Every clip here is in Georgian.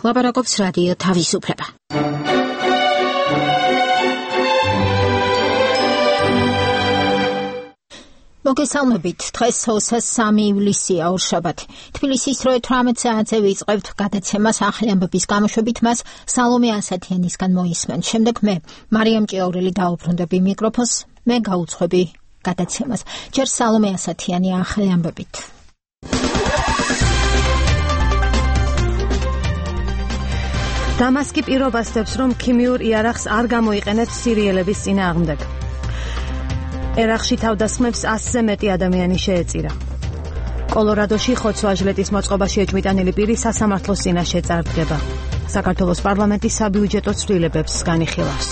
ლაპარაკობს რადიო თავისუფლება. მოგესალმებით, დღეს 3 ივლისია ორშაბათი. თბილისის 18 საათზე ვიწყებთ გადაცემას ახალი ამბების გამოშვებით მას სალომე ასათიანისგან მოისმენთ. შემდეგ მე, მარიამ ჭიაურელი დაუბრუნდები მიკროფონს, მე გაუძღვები გადაცემას. ჯერ სალომე ასათიანი ახალი ამბებით. დამასკი პირობას დებს, რომ ქიმიურ იარაღს არ გამოიყენებს სირიელების წინააღმდეგ. ერაყში თავდასხმებს 100-ზე მეტი ადამიანი შეეწირა. კოლორადოში ხოცვა-ჟლეტის მოწყობაში ეჭვმიტანილი პირი სასამართლოს წინაშე წარდგება. საქართველოს პარლამენტი საბიუჯეტო ცვლილებებს განიხილავს.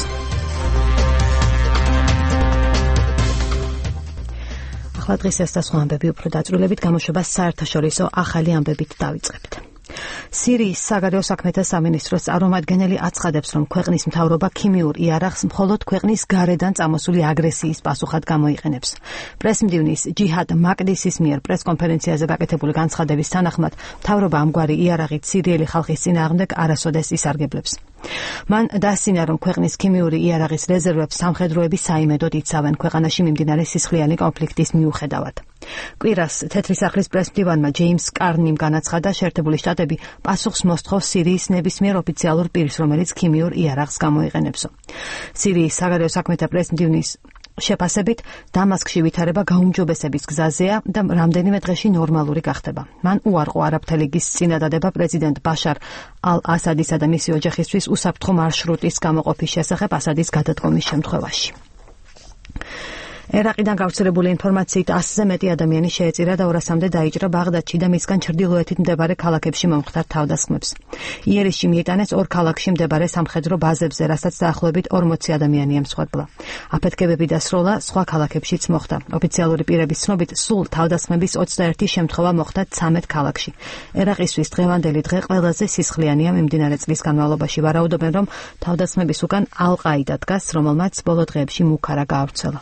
ახლა დღეს ეს და სხვა ამბები უფრო დაწვრილებით გამოშვებას საერთაშორისო ახალი ამბებით დავიწყებთ. სირიის საგარეო საქმეთა სამინისტროს წარმომადგენელი აცხადებს, რომ ქვეყნის მთავრობა ქიმიურ იარაღს მხოლოდ ქვეყნის გარედან წამოსული აგრესიის პასუხად გამოიყენებს. პრესმდივნის ჯიჰად მაკდისის მიერ პრესკონფერენციაზე გაკეთებული განცხადების თანახმად, მთავრობა ამგვარი იარაღით სირიელი ხალხის წინააღმდეგ არასოდეს ისარგებლებს. მან დასცინა, რომ ქვეყნის ქიმიური იარაღის რეზერვებს სამხედროები საიმედოდ იცავენ ქვეყანაში მიმდინარე სისხლიანი კონფლიქტის მიუხედავად. კვირას თეთრი სახლის პრესმდივანმა ჯეიმს კარნიმ განაცხადა, შეერთებული შტატები პასუხს მოსთხოვს სირიის ნებისმიერ ოფიციალურ პირს, რომელიც ქიმიურ იარაღს გამოიყენებსო. სირიის საგარეო საქმეთა პრესმდივნის შეფასებით, დამასკში ვითარება გაუმჯობესების გზაზეა და რამდენიმე დღეში ნორმალური გახდება. მან უარყო არაბთა ლიგის წინადადება პრეზიდენტ ბაშარ ალ-ასადისა და მისი ოჯახისთვის უსაფრთხო მარშრუტის გამოყოფის შესახებ ასადის გადადგომის შემთხვევაში. ერაყიდან გავრცელებული ინფორმაციით 100-ზე მეტი ადამიანი შეეწირა და 200-მდე დაიჭრა ბაღდადში და მისგან ჩრდილოეთით მდებარე ქალაქებში მომხდარ თავდასხმებს. იერიშში მიიტანეს 2 ქალაქში მდებარე სამხედრო ბაზებზე, რასაც დაახლოებით 40 ადამიანი ემსხვერპლა. აფეთქებები და სროლა სხვა ქალაქებშიც მოხდა. ოფიციალური პირების ცნობით, სულ თავდასხმების 21 შემთხვევა მოხდა 13 ქალაქში. ერაყისთვის დღევანდელი დღე ყველაზე სისხლიანია მიმდინარე წლის განმავლობაში. ვარაუდობენ, რომ თავდასხმების უკან ალ-ყაიდა დგას, რომელმაც ბოლო დღეებში მუქარა გაავრცელა.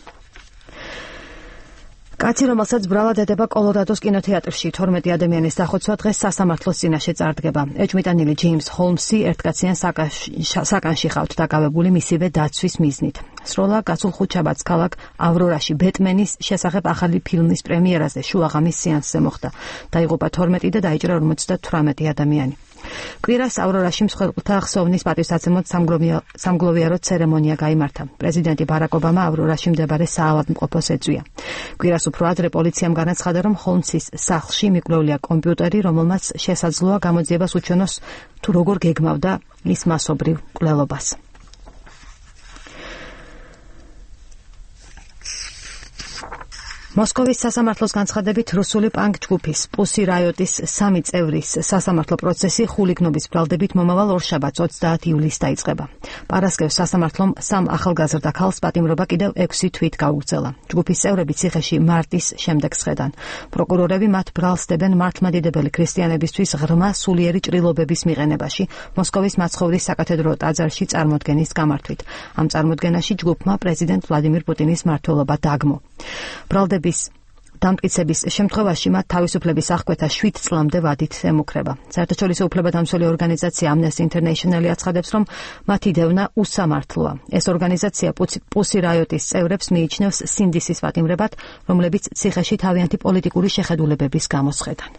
კაცი, რომელსაც ბრალად ედება კოლორადოს კინოთეატრში 12 ადამიანის დახოცვა დღეს სასამართლოს წინაშე წარდგება. ეჭვმიტანილი ჯეიმს ჰოლმსი ერთკაციან საკანში ხავთ დაკავებული მისივე დაცვის მიზნით. სროლა გასულ ხუთშაბათს ქალაქ ავრორაში ბეტმენის შესახებ ახალი ფილმის პრემიერაზე შუაღამის სეანსზე მოხდა. დაიღუპა 12 და დაიჭრა 58 ადამიანი. კვირას ავრორაში მსხვერპლთა ხსოვნის პატივსაცემად სამგლოვიარო ცერემონია გაიმართა. პრეზიდენტი ბარაკ ობამა ავრორაში მდებარე საავადმყოფოს ეწვია. კვირას უფრო ადრე პოლიციამ განაცხადა, რომ ჰოლმსის სახლში მიკვლეულია კომპიუტერი, რომელმაც შესაძლოა გამოძიებას უჩვენოს თუ როგორ გეგმავდა ის მასობრივ მკვლელობას. მოსკოვის სასამართლოს განცხადებით, რუსული პანკ ჯგუფის პუსი რაიოტის 3 წევრის სასამართლო პროცესი ხულიგნობის ბრალდებით მომავალ ორშაბათს 30 ივლისს დაიწყება. პარასკევს სასამართლომ 3 ახალგაზრდა ქალს პატიმრობა კიდევ 6 თვით გაუგრძელა. ჯგუფის წევრები ციხეში მარტის შემდეგ სხედან. პროკურორები მათ ბრალს დებენ მართლმადიდებელი ქრისტიანებისთვის ღრმა სულიერი ჭრილობების მიღენებაში, მოსკოვის მაცხოვრის საკათედრო ტაძარში წარმოდგენის გამართვით. ამ წარმოდგენაში ჯგუფმა პრეზიდენტ ვლადიმირ პუტინის მმართველობა დაგმო. დამტკიცების შემთხვევაში მათ თავისუფლების აღკვეთა 7 წლამდე ვადით ემუქრება. საერთაშორისო უფლებადამცველი ორგანიზაცია Amnesty International აცხადებს, რომ მათი დევნა უსამართლოა. ეს ორგანიზაცია პუსი რაიოტის წევრებს მიიჩნევს სინდისის პატიმრებად, რომლებიც ციხეში თავიანთი პოლიტიკური შეხედულებების გამო სხედან.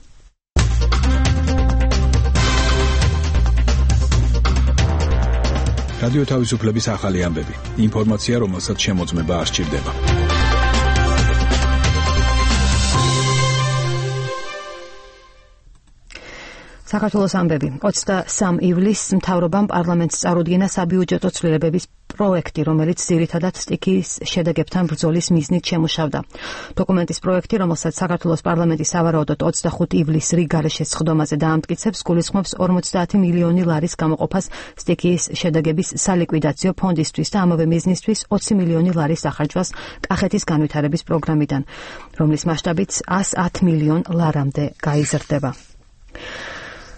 რადიო თავისუფლების ახალი ამბები. ინფორმაცია, რომელსაც შემოწმება არ სჭირდება. საქართველოს ამბები. 23 ივლისს მთავრობამ პარლამენტს წარუდგინა საბიუჯეტო ცვლილებების პროექტი, რომელიც ძირითადად სტიქიის შედეგებთან ბრძოლის მიზნით შემუშავდა. დოკუმენტის პროექტი, რომელსაც საქართველოს პარლამენტი სავარაუდოდ 25 ივლისს რიგარეშე სხდომაზე დაამტკიცებს, გულისხმობს 50 მილიონი ლარის გამოყოფას სტიქიის შედეგების სალიკვიდაციო ფონდისთვის და ამავე მიზნისთვის 20 მილიონი ლარის ახარჯვას კახეთის განვითარების პროგრამიდან, რომლის მასშტაბიც 110 მილიონ ლარამდე გაიზრდება.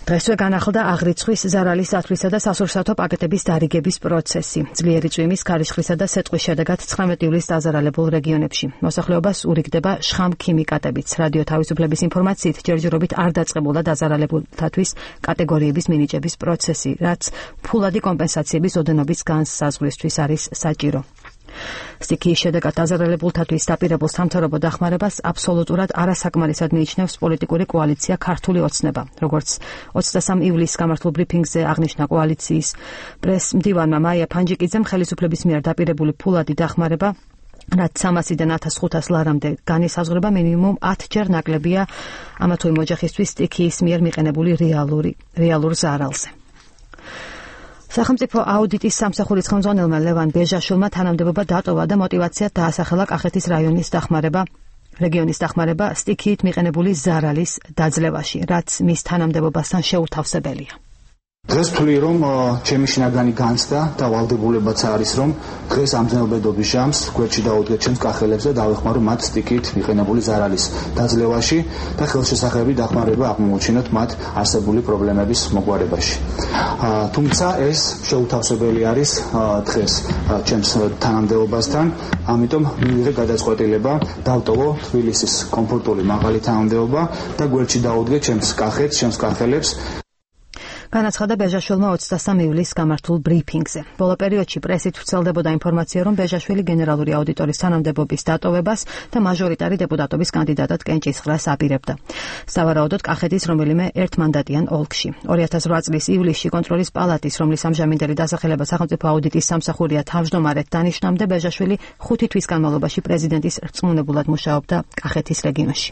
დღესვე განახლდა აღრიცხვის, ზარალის დათვლისა და სასურსათო პაკეტების დარიგების პროცესი. ძლიერი წვიმის, ქარიშხლისა და სეტყვის შედეგად 19 ივლისს დაზარალებულ რეგიონებში მოსახლეობას ურიგდება შხამ ქიმიკატებიც. რადიო თავისუფლების ინფორმაციით, ჯერჯერობით არ დაწყებულა დაზარალებულთათვის კატეგორიების მინიჭების პროცესი, რაც ფულადი კომპენსაციების ოდენობის განსაზღვრისთვის არის საჭირო. სტიქიის შედეგად დაზარალებულთათვის დაპირებულ სამთავრობო დახმარებას აბსოლუტურად არასაკმარისად მიიჩნევს პოლიტიკური კოალიცია ქართული ოცნება. როგორც 23 ივლისს გამართულ ბრიფინგზე აღნიშნა კოალიციის პრესმდივანმა მაია ფანჯიკიძემ, ხელისუფლების მიერ დაპირებული ფულადი დახმარება, რაც 300-დან 1500 ლარამდე განისაზღვრება, მინიმუმ 10 ჯერ ნაკლებია ამა თუ იმ ოჯახისთვის სტიქიის მიერ მიყენებული რეალურ ზარალზე. სახელმწიფო აუდიტის სამსახურის ხელმძღვანელმა ლევან ბეჟაშვილმა თანამდებობა დატოვა და მოტივაციად დაასახელა კახეთის რეგიონის დახმარება სტიქიით მიყენებული ზარალის დაძლევაში, რაც მის თანამდებობასთან შეუთავსებელია. დღეს ვთვლი, რომ ჩემი შინაგანი განცდა და ვალდებულებაც არის, რომ დღეს ამ ძნელბედობის ჟამს გვერდში დავუდგეთ ჩემს კახელებს და დავეხმარო მათ სტიქით მიყენებული ზარალის დაძლევაში და ხელშესახები დახმარება აღმოუჩინოთ მათ არსებული პრობლემების მოგვარებაში. თუმცა ეს შეუთავსებელი არის დღეს ჩემს თანამდებობასთან, ამიტომ მივიღე გადაწყვეტილება დავტოვო თბილისის კომფორტული მაღალი თანამდებობა და გვერდში დავუდგეთ ჩემს კახეთს, ჩემს კახელებს. განაცხადა ბეჟაშვილმა 23 ივლისს გამართულ ბრიფინგზე. ბოლო პერიოდში პრესით ვრცელდებოდა ინფორმაცია, რომ ბეჟაშვილი გენერალური აუდიტორის თანამდებობის დატოვებას და მაჟორიტარი დეპუტატობის კანდიდატად კენჭისყრას აპირებდა. სავარაუდოდ კახეთის რომელიმე ერთმანდატიან ოლქში. 2008 წლის ივლისში კონტროლის პალატის, რომლის ამჟამინდელი დასახელება სახელმწიფო აუდიტის სამსახურია, თავმჯდომარედ დანიშნამდე ბეჟაშვილი 5 თვის განმავლობაში პრეზიდენტის რწმუნებულად მუშაობდა კახეთის რეგიონში.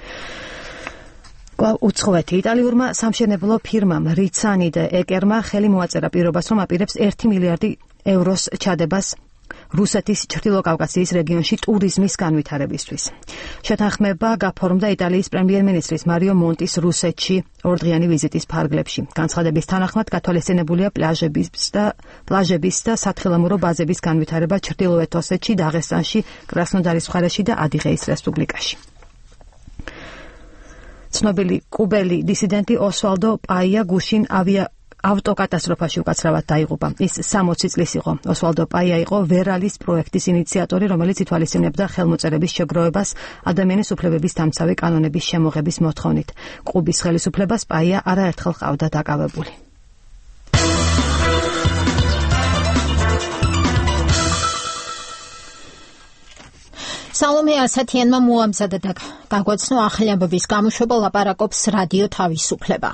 უცხოეთი იტალიურმა სამშენებლო ფირმამ რიცანი და ეკერმა ხელი მოაწერა პირობას, რომ აპირებს 1 მილიარდი ევროს ჩადებას რუსეთის ჩრდილოკავკასიის რეგიონში ტურიზმის განვითარებისთვის. შეთანხმება გაფორმდა იტალიის პრემიერ-მინისტრის მარიო მონტის რუსეთში ორდღიანი ვიზიტის ფარგლებში. განცხადების თანახმად გათვალისწინებულია პლაჟების და სათხილამურო ბაზების განვითარება ჩრდილოეთ ოსეთში, დაღესტანში, კრასნოდარის მხარეში და ადიღეის რესპუბლიკაში. ცნობილი კუბელი დისიდენტი ოსვალდო პაია გუშინ ავტოკატასტროფაში უკაცრავად დაიღუპა. ის 60 წლის იყო. ოსვალდო პაია იყო ვერალის პროექტის ინიციატორი, რომელიც ითვალისწინებდა ხელმოწერების შეგროვებას ადამიანის უფლებების დამცავი კანონების შემოღების მოთხოვნით. კუბის ხელისუფლებას პაია არაერთხელ ჰყავდა დაკავებული. სალომე ასათიანმა მოამზადა და გაგვაცნო ახალი ამბების გამოშვება, ლაპარაკობს რადიო თავისუფლება.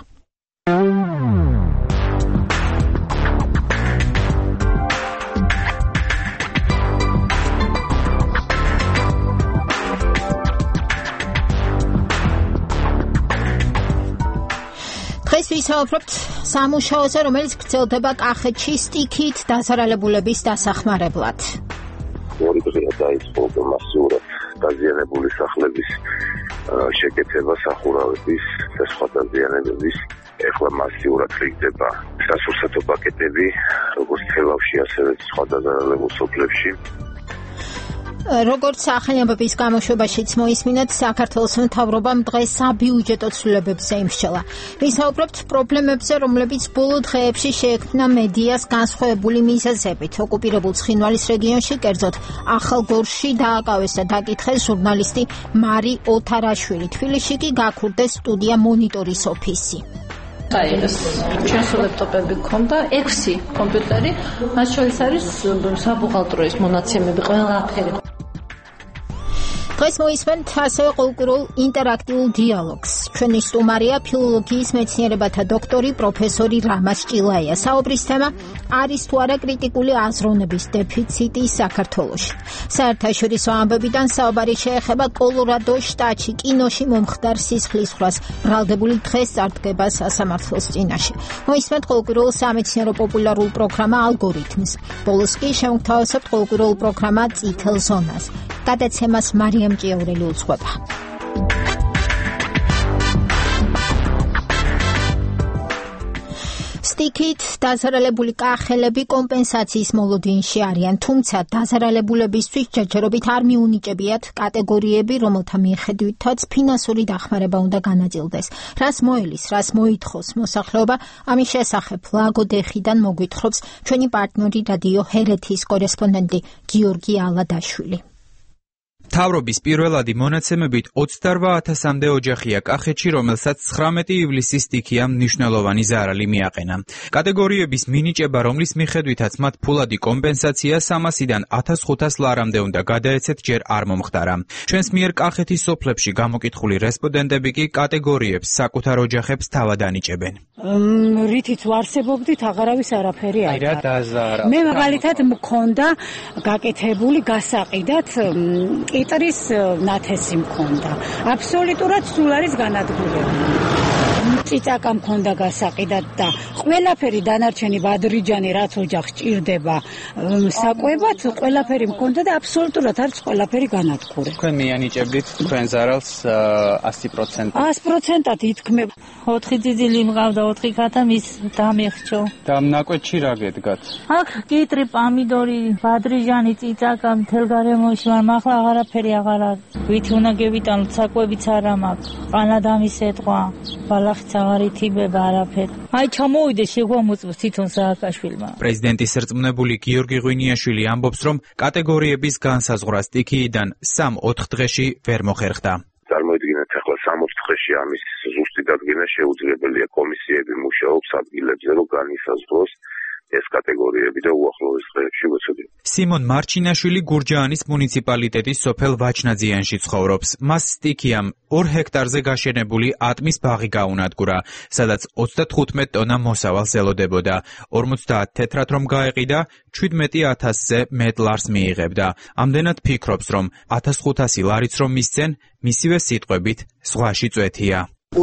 დღეს ვისაუბრებთ სამუშაოზე, რომელიც გრძელდება კახეთში სტიქით დაზარალებულების დასახმარებლად. ორი დღეა დაიწყო მასიურად დაზიანებული სახლების შეკეთება, სახურავების და სხვა დაზიანებების. ეხლა მასიურად ხდება სასურსათო პაკეტები, როგორც თელავში, ასევე სხვა დაზარალებულ სოფლებში. როგორც ახალი ამბების გამოშვებაშიც მოისმინეთ, საქართველოს მთავრობამ დღეს საბიუჯეტო ცვლილებებზე იმსჯელა. ვისაუბრებთ პრობლემებზე, რომლებიც ბოლო დღეებში შეექმნა მედიას განსხვავებული მიზეზებით. ოკუპირებულ ცხინვალის რეგიონში, კერძოდ ახალგორში დააკავეს და დაკითხეს ჟურნალისტი მარი ოთარაშვილი. თბილისში კი გაქურდეს სტუდია მონიტორის ოფისი. ჩვენს ლეპტოპები გქონდა 6 კომპიუტერი, მათ შორის არის საბუღალტროის მონაცემები, ყველაფერი. დღეს მოისმენთ ასევე ყოველკვირეულ ინტერაქტიულ დიალოგს. ჩვენი სტუმარია ფილოლოგიის მეცნიერებათა დოქტორი პროფესორი რამაზ ჭილაია. საუბრის თემა არის თუ არა კრიტიკული აზროვნების დეფიციტი საქართველოში. საერთაშორისო ამბებიდან საუბარი შეეხება კოლორადოს შტატში კინოში მომხდარ სისხლისღვრას ბრალდებული დღეს წარდგება სასამართლოს წინაშე. მოისმენთ ყოველკვირეულ სამეცნიერო პოპულარულ პროგრამა ალგორითმს. ბოლოს კი შევგთავაზებთ ყოველკვირეულ პროგრამა წითელ ზონას. გადაცემას მარიამ ჭიაურელი უძღვება. სტიქით დაზარალებული კახელები კომპენსაციის მოლოდინში არიან, თუმცა დაზარალებულებისთვის ჯერჯერობით არ მიუნიჭებიათ კატეგორიები, რომელთა მიხედვითაც ფინანსური დახმარება უნდა განაწილდეს. რას მოელის, რას მოითხოვს მოსახლეობა, ამის შესახებ ლაგოდეხიდან მოგვითხრობს ჩვენი პარტნიორი რადიო ჰერეთის კორესპონდენტი გიორგი ალადაშვილი. მთავრობის პირველადი მონაცემებით 28,000-მდე ოჯახია კახეთში, რომელსაც 19 ივლისის სტიქია მნიშვნელოვანი ზარალი მიაყენა. კატეგორიების მინიჭება, რომლის მიხედვითაც მათ ფულადი კომპენსაცია 300-დან 1,500 ლარამდე უნდა გადაეცეთ, ჯერ არ მომხდარა. ჩვენს მიერ კახეთის სოფლებში გამოკითხული რესპონდენტები კი კატეგორიებს საკუთარ ოჯახებს თავად ანიჭებენ. რითიც ვარსებობდით, აღარავის არაფერი არ არის. მე მაგალითად მქონდა გაკეთებული გასაყიდად კიტრის ნათესი მქონდა. აბსოლუტურად სულ არის განადგურებული. წიწაკა მქონდა გასაყიდად და ყველაფერი დანარჩენი ბადრიჯანი რაც ოჯახს ჭირდება საკვებად, ყველაფერი მქონდა და აბსოლუტურად არის ყველაფერი განადგურებული. თქვენ მიანიჭებდით თქვენ ზარალს 100%. 100%-ად ითქმება. 4 ძიძილი მყავდა, 4 კათა მის დამიხჩო. და ნაკვეთში რა გედგათ? აქ კიტრი, პამიდორი, ბადრიჯანი, წიწაკა მთელ გარემოში, მაგრამ ახლა აღარაფერი აღარ არის. ვითი უნდა გევიტანოთ, საკვებიც არა მაქვს. ყანადამის ეთყვა, ბალახიც აღარ ითიბება არაფერი. აი ჩამოვიდეს შეგვამოწმოს თვითონ სააკაშვილმა. პრეზიდენტის რწმუნებული გიორგი ღვინიაშვილი ამბობს, რომ კატეგორიების განსაზღვრა სტიქიიდან 3-4 დღეში ვერ მოხერხდა. წარმოიდგინეთ, ახლა 3-4 დღეში ამის ზუსტი დადგენა შეუძლებელია. კომისიები მუშაობს ადგილებზე, რომ განისაზღვროს ეს კატეგორიები და უახლოეს დღეებში ვეცოდი. სიმონ მარჩინაშვილი გურჯაანის მუნიციპალიტეტის სოფელ ვაჩნაძიანში ცხოვრობს. მას სტიქიამ 2 ჰექტარზე გაშენებული ატმის ბაღი გაუნადგურა, სადაც 35 ტონა მოსავალს ელოდებოდა. 50 თეთრად რომ გაეყიდა, 17,000-ზე მეტ ლარს მიიღებდა. ამდენად ფიქრობს, რომ 1,500 ლარიც რომ მისცენ, მისივე სიტყვებით ზღვაში წვეთია.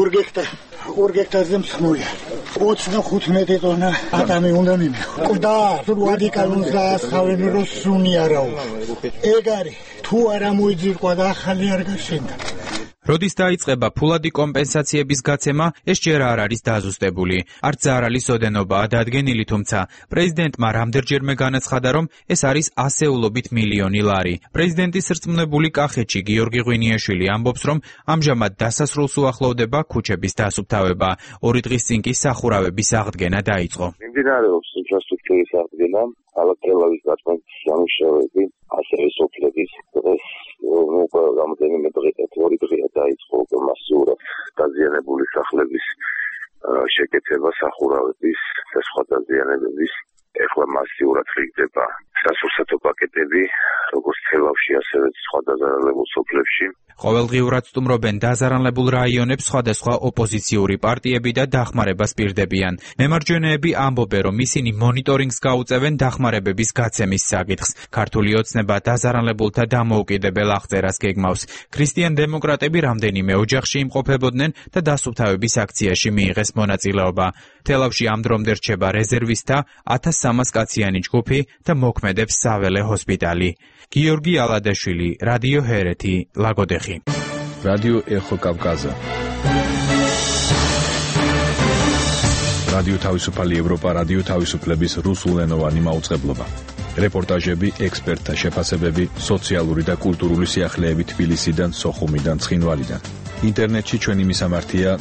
2 ჰექტარზე მსხმულია. 35 ტონა ატამი უნდა მიმიღო. ყდა რადიკალურს დაასხავენ, რომ სუნი არაო. ეგ არის. თუ არა მოიძირყვა და ახალი არ გაშენდა. როდის დაიწყება ფულადი კომპენსაციების გაცემა, ეს ჯერ არ არის დაზუსტებული. არც ზარალის ოდენობაა დადგენილი, თუმცა პრეზიდენტმა რამდენჯერმე განაცხადა, რომ ეს არის ასეულობით მილიონი ლარი. პრეზიდენტის რწმუნებული კახეთში გიორგი ღვინიაშვილი ამბობს, რომ ამჟამად დასასრულს უახლოვდება ქუჩების დასუფთავება. 2 დღის წინ კი სახურავების აღდგენა დაიწყო. მიმდინარეობს ინფრასტრუქტურის აღდგენა, ქალაქ-თელავის გაწმენდის სამუშაოები, ასევე სოფლების დღეს რამდენიმე დღე, 2 დღეა დაიწყო მასიურად დაზიანებული სახლების შეკეთება, სახურავების და სხვა დაზიანებების. ეხლა მასიურად ხდება სასურსათო პაკეტები, როგორც თელავში, ასევე სხვა დაზარალებულ სოფლებში. ყოველდღიურად სტუმრობენ დაზარალებულ რაიონებს სხვადასხვა ოპოზიციური პარტიები და დახმარებას პირდებიან. მემარჯვენეები ამბობენ, რომ ისინი მონიტორინგს გაუწევენ დახმარებების გაცემის საკითხს. ქართული ოცნება დაზარალებულთა დამოუკიდებელ აღწერას გეგმავს. ქრისტიან დემოკრატები რამდენიმე ოჯახში იმყოფებოდნენ და დასუფთავების აქციაში მიიღეს მონაწილეობა. თელავში ამ დრომდე რჩება რეზერვისტთა 1300 კაციანი ჯგუფი და მოქმედებს საველე ჰოსპიტალი. გიორგი ალადაშვილი, რადიო ჰერეთი, ლაგოდეხი. რადიო ეხო კავკაზა. რადიო თავისუფალი ევროპა, რადიო თავისუფლების რუსულენოვანი მაუწყებლობა. რეპორტაჟები, ექსპერტთა შეფასებები, სოციალური და კულტურული სიახლეები თბილისიდან, სოხუმიდან, ცხინვალიდან. ინტერნეტში ჩვენი მისამართია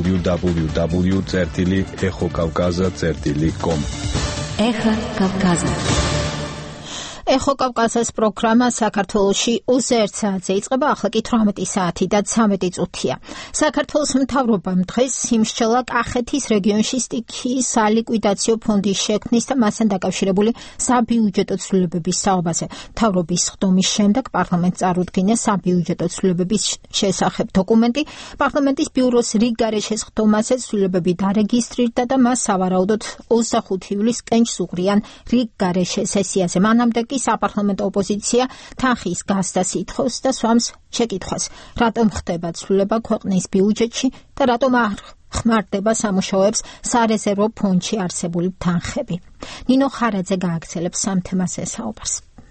www.exokavkaza.com. ეხა კავკაზა. ეხო კავკაზას პროგრამა საქართველოში 21 საათზე იწყება, ახლა კი 18 საათი და 13 წუთია. საქართველოს მთავრობამ დღეს იმსჯელა კახეთის რეგიონში სტიქიის სალიკვიდაციო ფონდის შექმნის და მასთან დაკავშირებული საბიუჯეტო ცვლილებების საუბარზე. მთავრობის ხდომის შემდეგ პარლამენტს წარუდგინეს საბიუჯეტო ცვლილებების შესახებ დოკუმენტი. პარლამენტის ბიუროს რიგგარეშეს ხდომაზე ცვლილებები დარეგისტრირდა და მას სავარაუდოდ 25 ივლისს კენჭს უღრიან რიგგარეშე სესიაზე. მანამდე კი საპარლამენტო ოპოზიცია თანხის გასდას ითხოვს და სვამს შეკითხვას, რატომ ხდება ცვლილება ქვეყნის ბიუჯეტში და რატომ არ ხმარდება სამუშაოებს სარეზერვო ფონდში არსებული თანხები. ნინო ხარაძე გააგრძელებს ამ თემაზე საუბარს.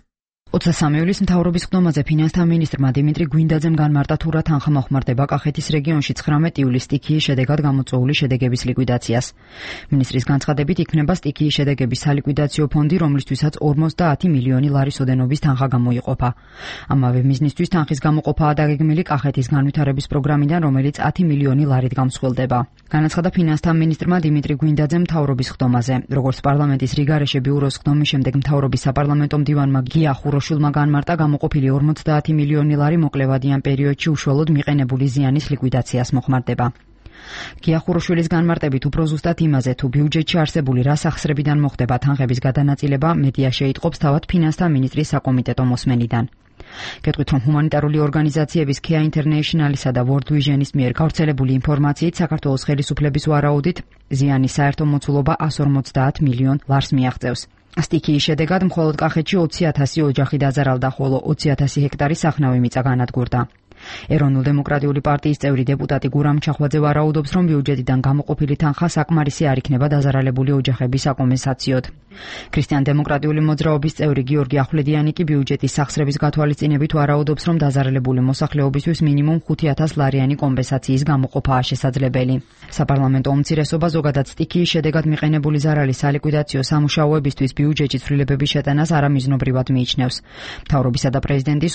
23 ივლისს მთავრობის ხდომაზე ფინანსთა მინისტრმა დიმიტრი გვინდაძემ განმარტა თუ რა თანხა მოხმარდება კახეთის რეგიონში 19 ივლისს სტიქიის შედეგად გამოწვეული შედეგების ლიკვიდაციას. მინისტრის განცხადებით იქნება სტიქიის შედეგების სალიკვიდაციო ფონდი, რომლისთვისაც 50 მილიონი ლარის ოდენობის თანხა გამოიყოფა. ამავე მიზნისთვის თანხის გამოყოფაა დაგეგმილი კახეთის განვითარების პროგრამიდან, რომელიც 10 მილიონი ლარით გამსხვილდება. განაცხადა ფინანსთა მინისტრმა დიმიტრი გვინდაძემ მთავრობის ხდომაზე. როგორც პარლამენტის რიგარეშე ბიუროს ხდომის შემდეგ მთავრობის საპარლამენტო მდივანმა გია ხუროშვილმა განმარტა გამოყოფილი 50 მილიონი ლარი მოკლევადიან პერიოდში უშუალოდ მიყენებული ზიანის ლიკვიდაციას მოხმარდება. გია ხუროშვილის განმარტებით უფრო ზუსტად იმაზე, თუ ბიუჯეტში არსებული რა სახსრებიდან მოხდება თანხების გადანაწილება, მედია შეიტყობს თავად ფინანსთა მინისტრის საკომიტეტო მოსმენიდან. გეტყვით, რომ ჰუმანიტარული ორგანიზაციების Care International-ისა და World Vision-ის მიერ გავრცელებული ინფორმაციით საქართველოს ხელისუფლების ვარაუდით ზიანის საერთო მოცულობა 150 მილიონ ლარს მიაღწევს. სტიქიის შედეგად მხოლოდ კახეთში 20,000 ოჯახი დაზარალდა, ხოლო 20,000 ჰექტარი სახნავი მიწა განადგურდა. ეროვნულ-დემოკრატიული პარტიის წევრი დეპუტატი გურამ ჩახვაძე ვარაუდობს, რომ ბიუჯეტიდან გამოყოფილი თანხა საკმარისი არ იქნება დაზარალებული ოჯახების საკომპენსაციოდ. ქრისტიან-დემოკრატიული მოძრაობის წევრი გიორგი ახვლედიანი კი ბიუჯეტის სახსრების გათვალისწინებით ვარაუდობს, რომ დაზარალებული მოსახლეობისთვის მინიმუმ 5,000 ლარიანი კომპენსაციის გამოყოფაა შესაძლებელი. საპარლამენტო უმცირესობა ზოგადად სტიქიის შედეგად მიყენებული ზარალის სალიკვიდაციო სამუშაოებისთვის ბიუჯეტში ცვლილებების შეტანას არამიზნობრივად მიიჩნევს. მთავრობისა და პრეზიდენტის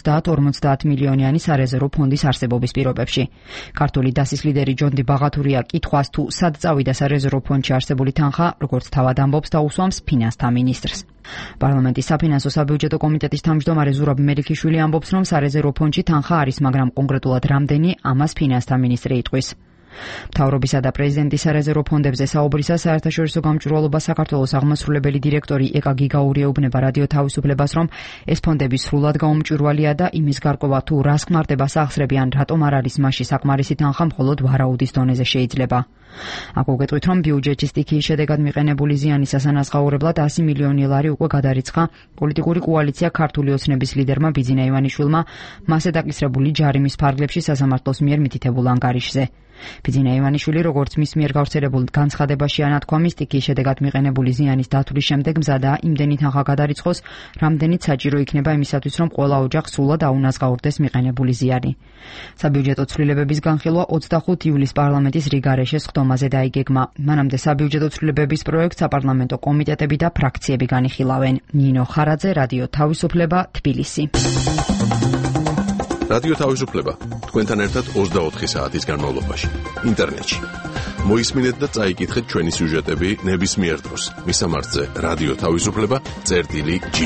50 მილიონიანი სარეზერვო ფონდის არსებობის პირობებში. ქართული დასის ლიდერი ჯონდი ბაღათურია კითხვას, თუ სად წავიდა სარეზერვო ფონდში არსებული თანხა, როგორც თავად ამბობს, დაუსვამს ფინანსთა მინისტრს. პარლამენტის საფინანსო საბიუჯეტო კომიტეტის თავმჯდომარე ზურაბ მელიქიშვილი ამბობს, რომ სარეზერვო ფონდში თანხა არის, მაგრამ კონკრეტულად რამდენი, ამას ფინანსთა მინისტრი იტყვის. მთავრობისა და პრეზიდენტის სარეზერვო ფონდებზე საუბრისას საერთაშორისო გამჭვირვალობა საქართველოს აღმასრულებელი დირექტორი ეკა გიგაური ეუბნება რადიო თავისუფლებას, რომ ეს ფონდები სრულად გაუმჭვირვალეა და იმის გარკვევა, თუ რას ხმარდება სახსრები ან რატომ არ არის მასში საკმარისი თანხა, მხოლოდ ვარაუდის დონეზე შეიძლება. აქ უგეტყვით, რომ ბიუჯეტში სტიქიის შედეგად მიყენებული ზიანის სასანაზღაურებლად 100 მილიონი ლარი უკვე გადარიცხა პოლიტიკური კოალიცია ქართული ოცნების ლიდერმა ბიძინა ივანიშვილმა მასზე დაკისრებული ჯარიმის ფარგლებში სასამართლოს მიერ მითითებულ ანგარიშზე. ბიძინა ივანიშვილი, როგორც მის მიერ გავრცელებულ განცხადებაში ანათქვამის, სტიქიის შედეგად მიყენებული ზიანის დათვლის შემდეგ მზადაა იმდენი თანხა გადარიცხოს, რამდენიც საჭირო იქნება იმისათვის, რომ ყველა ოჯახს სრულად აუნაზღაურდეს მიყენებული ზიანი. საბიუჯეტო ცვლილებების განხილვა 25 ივლისს პარლამენტის რიგარეშეს ხდომაზე დაიგეგმა. მანამდე საბიუჯეტო ცვლილებების პროექტს საპარლამენტო კომიტეტები და ფრაქციები განიხილავენ. ნინო ხარაძე, რადიო თავისუფლება, თბილისი. რადიო თავისუფლება თქვენთან ერთად 24 საათის განმავლობაში ინტერნეტში. მოისმინეთ და წაიკითხეთ ჩვენი სიუჟეტები ნებისმიერ დროს. მისამართზე რადიო თავისუფლება.g.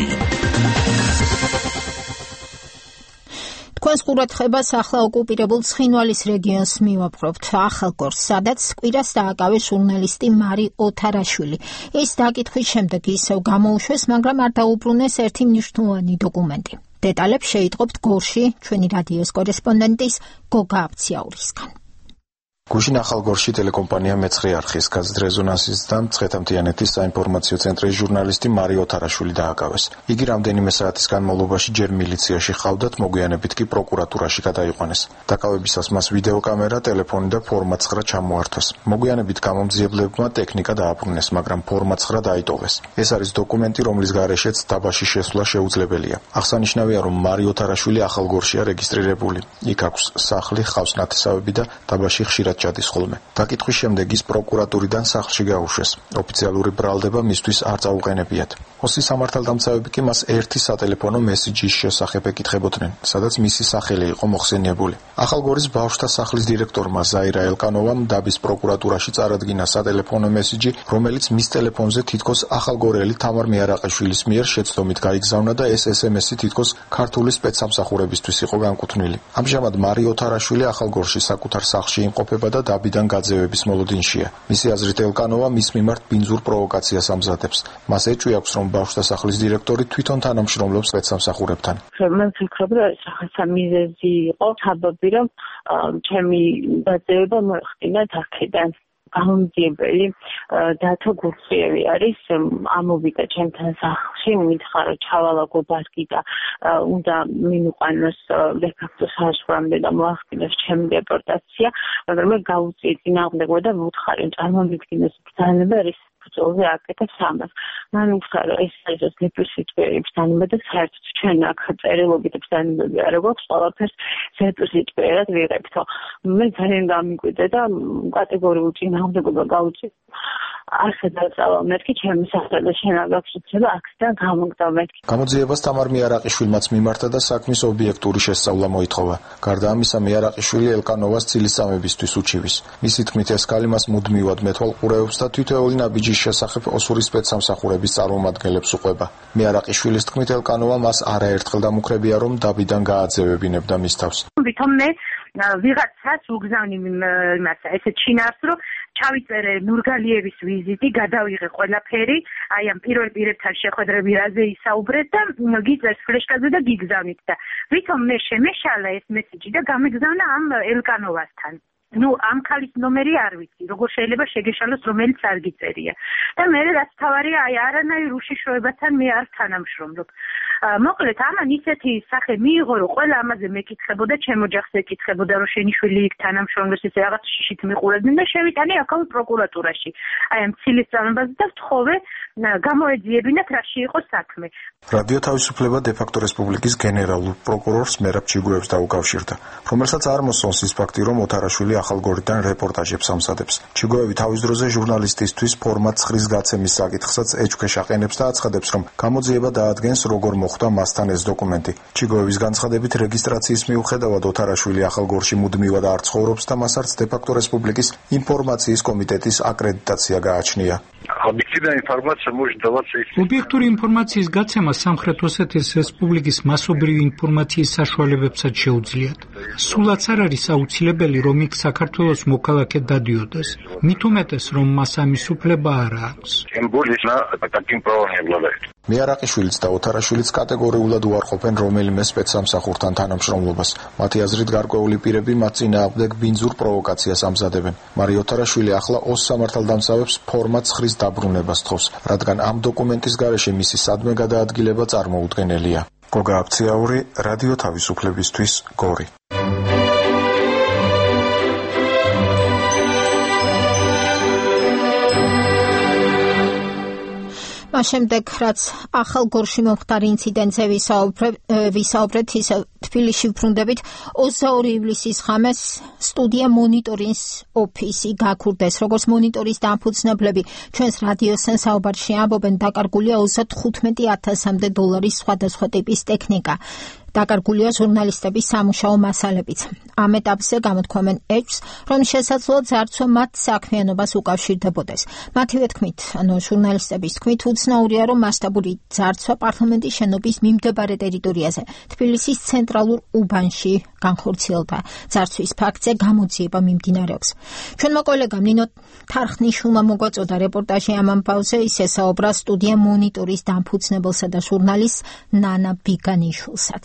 თქვენს ყურადღებას ახლა ოკუპირებულ ცხინვალის რეგიონს მივაპყრობთ. ახალგორს, სადაც კვირას დააკავეს ჟურნალისტი მარი ოთარაშვილი. ის დაკითხვის შემდეგ ისევ გამოუშვეს, მაგრამ არ დაუბრუნეს ერთი მნიშვნელოვანი დოკუმენტი. დეტალებს შეიტყობთ გორში ჩვენი რადიოს კორესპონდენტის გოგა აბციაურისგან. გუშინ ახალგორში ტელეკომპანია მეცხრე არხის გაზეთ რეზონანსის და მცხეთამთიანეთის საინფორმაციო ცენტრის ჟურნალისტი მარი ოთარაშვილი დააკავეს. იგი რამდენიმე საათის განმავლობაში ჯერ მილიციაში ხავდათ, მოგვიანებით კი პროკურატურაში გადაიყვანეს. დაკავებისას მას ვიდეოკამერა, ტელეფონი და ფორმა-9 ჩამოართვეს. მოგვიანებით გამომძიებლებმა ტექნიკა დააბრუნეს, მაგრამ ფორმა-9 დაიტოვეს. ეს არის დოკუმენტი, რომლის გარეშეც დაბაში შესვლა შეუძლებელია. აღსანიშნავია, რომ მარი ოთარაშვილი ახალგორშია რეგისტრირებული. იქ აქვს სახლი, ჰყავს ნათესავები და დაბაში ხშირად ჩადის ხოლმე. დაკითხვის შემდეგ ის პროკურატურიდან სახლში გაუშვეს. ოფიციალური ბრალდება მისთვის არ წაუყენებიათ. ოსის სამართალდამცავები კი მას ერთი სატელეფონო მესიჯის შესახებ ეკითხებოდნენ, სადაც მისი სახელი იყო მოხსენიებული. ახალგორის ბავშვთა სახლის დირექტორმა ზაირა ელკანოვამ დაბის პროკურატურაში წარადგინა სატელეფონო მესიჯი, რომელიც მის ტელეფონზე თითქოს ახალგორელი თამარ მიარაყიშვილის მიერ შეცდომით გაიგზავნა და ეს SMS-ი თითქოს ქართული სპეცსამსახურებისთვის იყო განკუთვნილი. ამჟამად მარი ოთარაშვილი ახალგორში საკუთარ სახლში იმყოფება და დაბიდან გაძევების მოლოდინშია. მისი აზრით ელკანოვა მის მიმართ ბინძურ პროვოკაციას ამზადებს. მას ეჭვი აქვს, რომ ბავშვთა სახლის დირექტორი თვითონ თანამშრომლობს სპეცსამსახურებთან. მე ვფიქრობ, რომ სახალხო მიზეზი იყო საბაბი, რომ ჩემი გაძევება მოეხდინა აქედან. გამომძიებელი დათო გურწიევი არის, ამოვიდა ჩემთან სახლში, მითხრა რომ ჩავალაგო ბარგი და უნდა მიმიყვანოს დე-ფაქტო საშუალემდე და მოახდინოს ჩემი დეპორტაცია, მაგრამ მე გავუწიე წინააღმდეგობა და ვუთხარი, რომ წარმომიდგინოს ბრძანება, საფუძველზე აკეთებს ამას. მან უხსარო ეს საერთოდ ზეპირსიტყვიერების დანიმა და საერთოდ ჩვენ აქ წერილობით დანიმები არ გვაქვს, ყველაფერს ზეპირსიტყვიერად ვიღებთ. მე ძალიან გამიკვირდა და კატეგორიულ წინააღმდეგობა გავუწევ. არხე დაწავა მეთქი ჩემი სახელზე შენაგაქსუცება აქედან გამოგდა მეთქი. გამოძიებას თამარ მიარაყიშვილმაც მიმართა და საქმის ობიექტური შესწავლა მოითხოვა. გარდა ამისა მიარაყიშვილი ელკანოვას ცილისწამებისთვის უჩივის. მისი თქმით ეს ქალი მას მუდმივად მეთვალყურეობს და თითოეული ნაბიჯის შესახებ ოსური სპეცსამსახურების წარმომადგენლებს უყვება. მიარაყიშვილის თქმით ელკანოვა მას არაერთხელ დამუქრებია, რომ დაბიდან გააძევებინებდა მის თავს. ვითომ მე ვიღაცას უგზავნი იმას ესე ჩინარს რომ ჩავიწერე ნურგალიევის ვიზიტი, გადავიღე ყველაფერი, აი ამ პირველ პირებთან შეხვედრები რაზე ისაუბრეთ და გიწერს ფლეშკაზე და გიგზავნით და ვითომ მე შემეშალა ეს მესიჯი და გამეგზავნა ამ ელკანოვასთან. ამ ქალის ნომერი არ ვიცი, როგორ შეიძლება შეგეშალოს, რომელიც არ გიწერია. და მე რაც თავარია, აი არანაირ უშიშროებასთან მე არ თანამშრომლობ. მოკლედ, ამან ისეთი სახე მიიღო, რომ ყველა ამაზე მეკითხებოდა, ჩემ ოჯახს ეკითხებოდა, რომ შენი შვილი იქ თანამშრომლობს, ესე რაღაც შიშით მიყურებდნენ და შევიტანე აქაურ პროკურატურაში. აი ამ ცილისწამებაზე და ვთხოვე გამოეძიებინათ, რაში იყო საქმე. რადიო თავისუფლება დე-ფაქტო რესპუბლიკის გენერალურ პროკურორს მერაბ ჩიგუევს დაუკავშირდა, რომელსაც არ მოსწონს ის ფაქტი, რომ ოთარაშვილი ახალგორიდან რეპორტაჟებს ამზადებს. ჩიგუევი თავის დროზე ჟურნალისტისთვის ფორმატ 9-ის გაცემის საკითხსაც ეჭქვეშ აყენებს და აცხადებს, რომ გამოძიება დაადგენს, როგორ მოხდა მასთან ეს დოკუმენტი. ჩიგუევის განცხადებით, რეგისტრაციის მიუხედავად ოთარაშვილი ახალგორში მუდმივად არ ცხოვრობს და მას არც დე-ფაქტო რესპუბლიკის ინფორმაციის კომიტეტის აკრედიტაცია გააჩნია. ობიექტური ინფორმაციის გაცემა სამხრეთ ოსეთის რესპუბლიკის მასობრივი ინფორმაციის საშუალებებსაც შეუძლიათ. სულაც არ არის აუცილებელი, რომ იქ საქართველოს მოქალაქე დადიოდეს. მით უმეტეს, რომ მას ამის უფლება არ აქვს. მიარაყიშვილიც და ოთარაშვილიც კატეგორიულად უარყოფენ რომელიმე სპეცსამსახურთან თანამშრომლობას. მათი აზრით გარკვეული პირები მათ წინააღმდეგ ბინძურ პროვოკაციას ამზადებენ. მარი ოთარაშვილი ახლა ოს სამართალდამცავებს ფორმატ 9-ის დაბრუნებას თხოვს, რადგან ამ დოკუმენტის გარეშე მისი სადმე გადაადგილება წარმოუდგენელია. გოგა აფციაური, რადიო თავისუფლებისთვის, გორი. შემდეგ, რაც ახალგორში მომხდარ ინციდენტზე ვისაუბრეთ, ისე თბილისში ვბრუნდებით 22 ივლისის ღამეს სტუდია მონიტორინგის ოფისი გაქურდეს. როგორც მონიტორის დამფუძნებლები ჩვენს რადიოსთან საუბარში ამბობენ, დაკარგულია 35,000-მდე დოლარის სხვადასხვა ტიპის ტექნიკა. დაკარგულია ჟურნალისტების სამუშაო მასალებიც. ამ ეტაპზე გამოთქვამენ ეჭვს, რომ შესაძლოა ძარცვა მათ საქმიანობას უკავშირდებოდეს. მათივე თქმით, ჟურნალისტების თქმით, უცნაურია, რომ მასშტაბური ძარცვა პარლამენტის შენობის მიმდებარე ტერიტორიაზე, თბილისის ცენტრალურ უბანში განხორციელდა. ძარცვის ფაქტზე გამოძიება მიმდინარეობს. ჩვენმა კოლეგამ ნინო თარხნიშვილმა მოგვაწოდა რეპორტაჟი ამ ამბავზე, ის ესაუბრა სტუდია მონიტორის დამფუძნებელსა და ჟურნალისტ ნანა ბიგანიშვილსაც.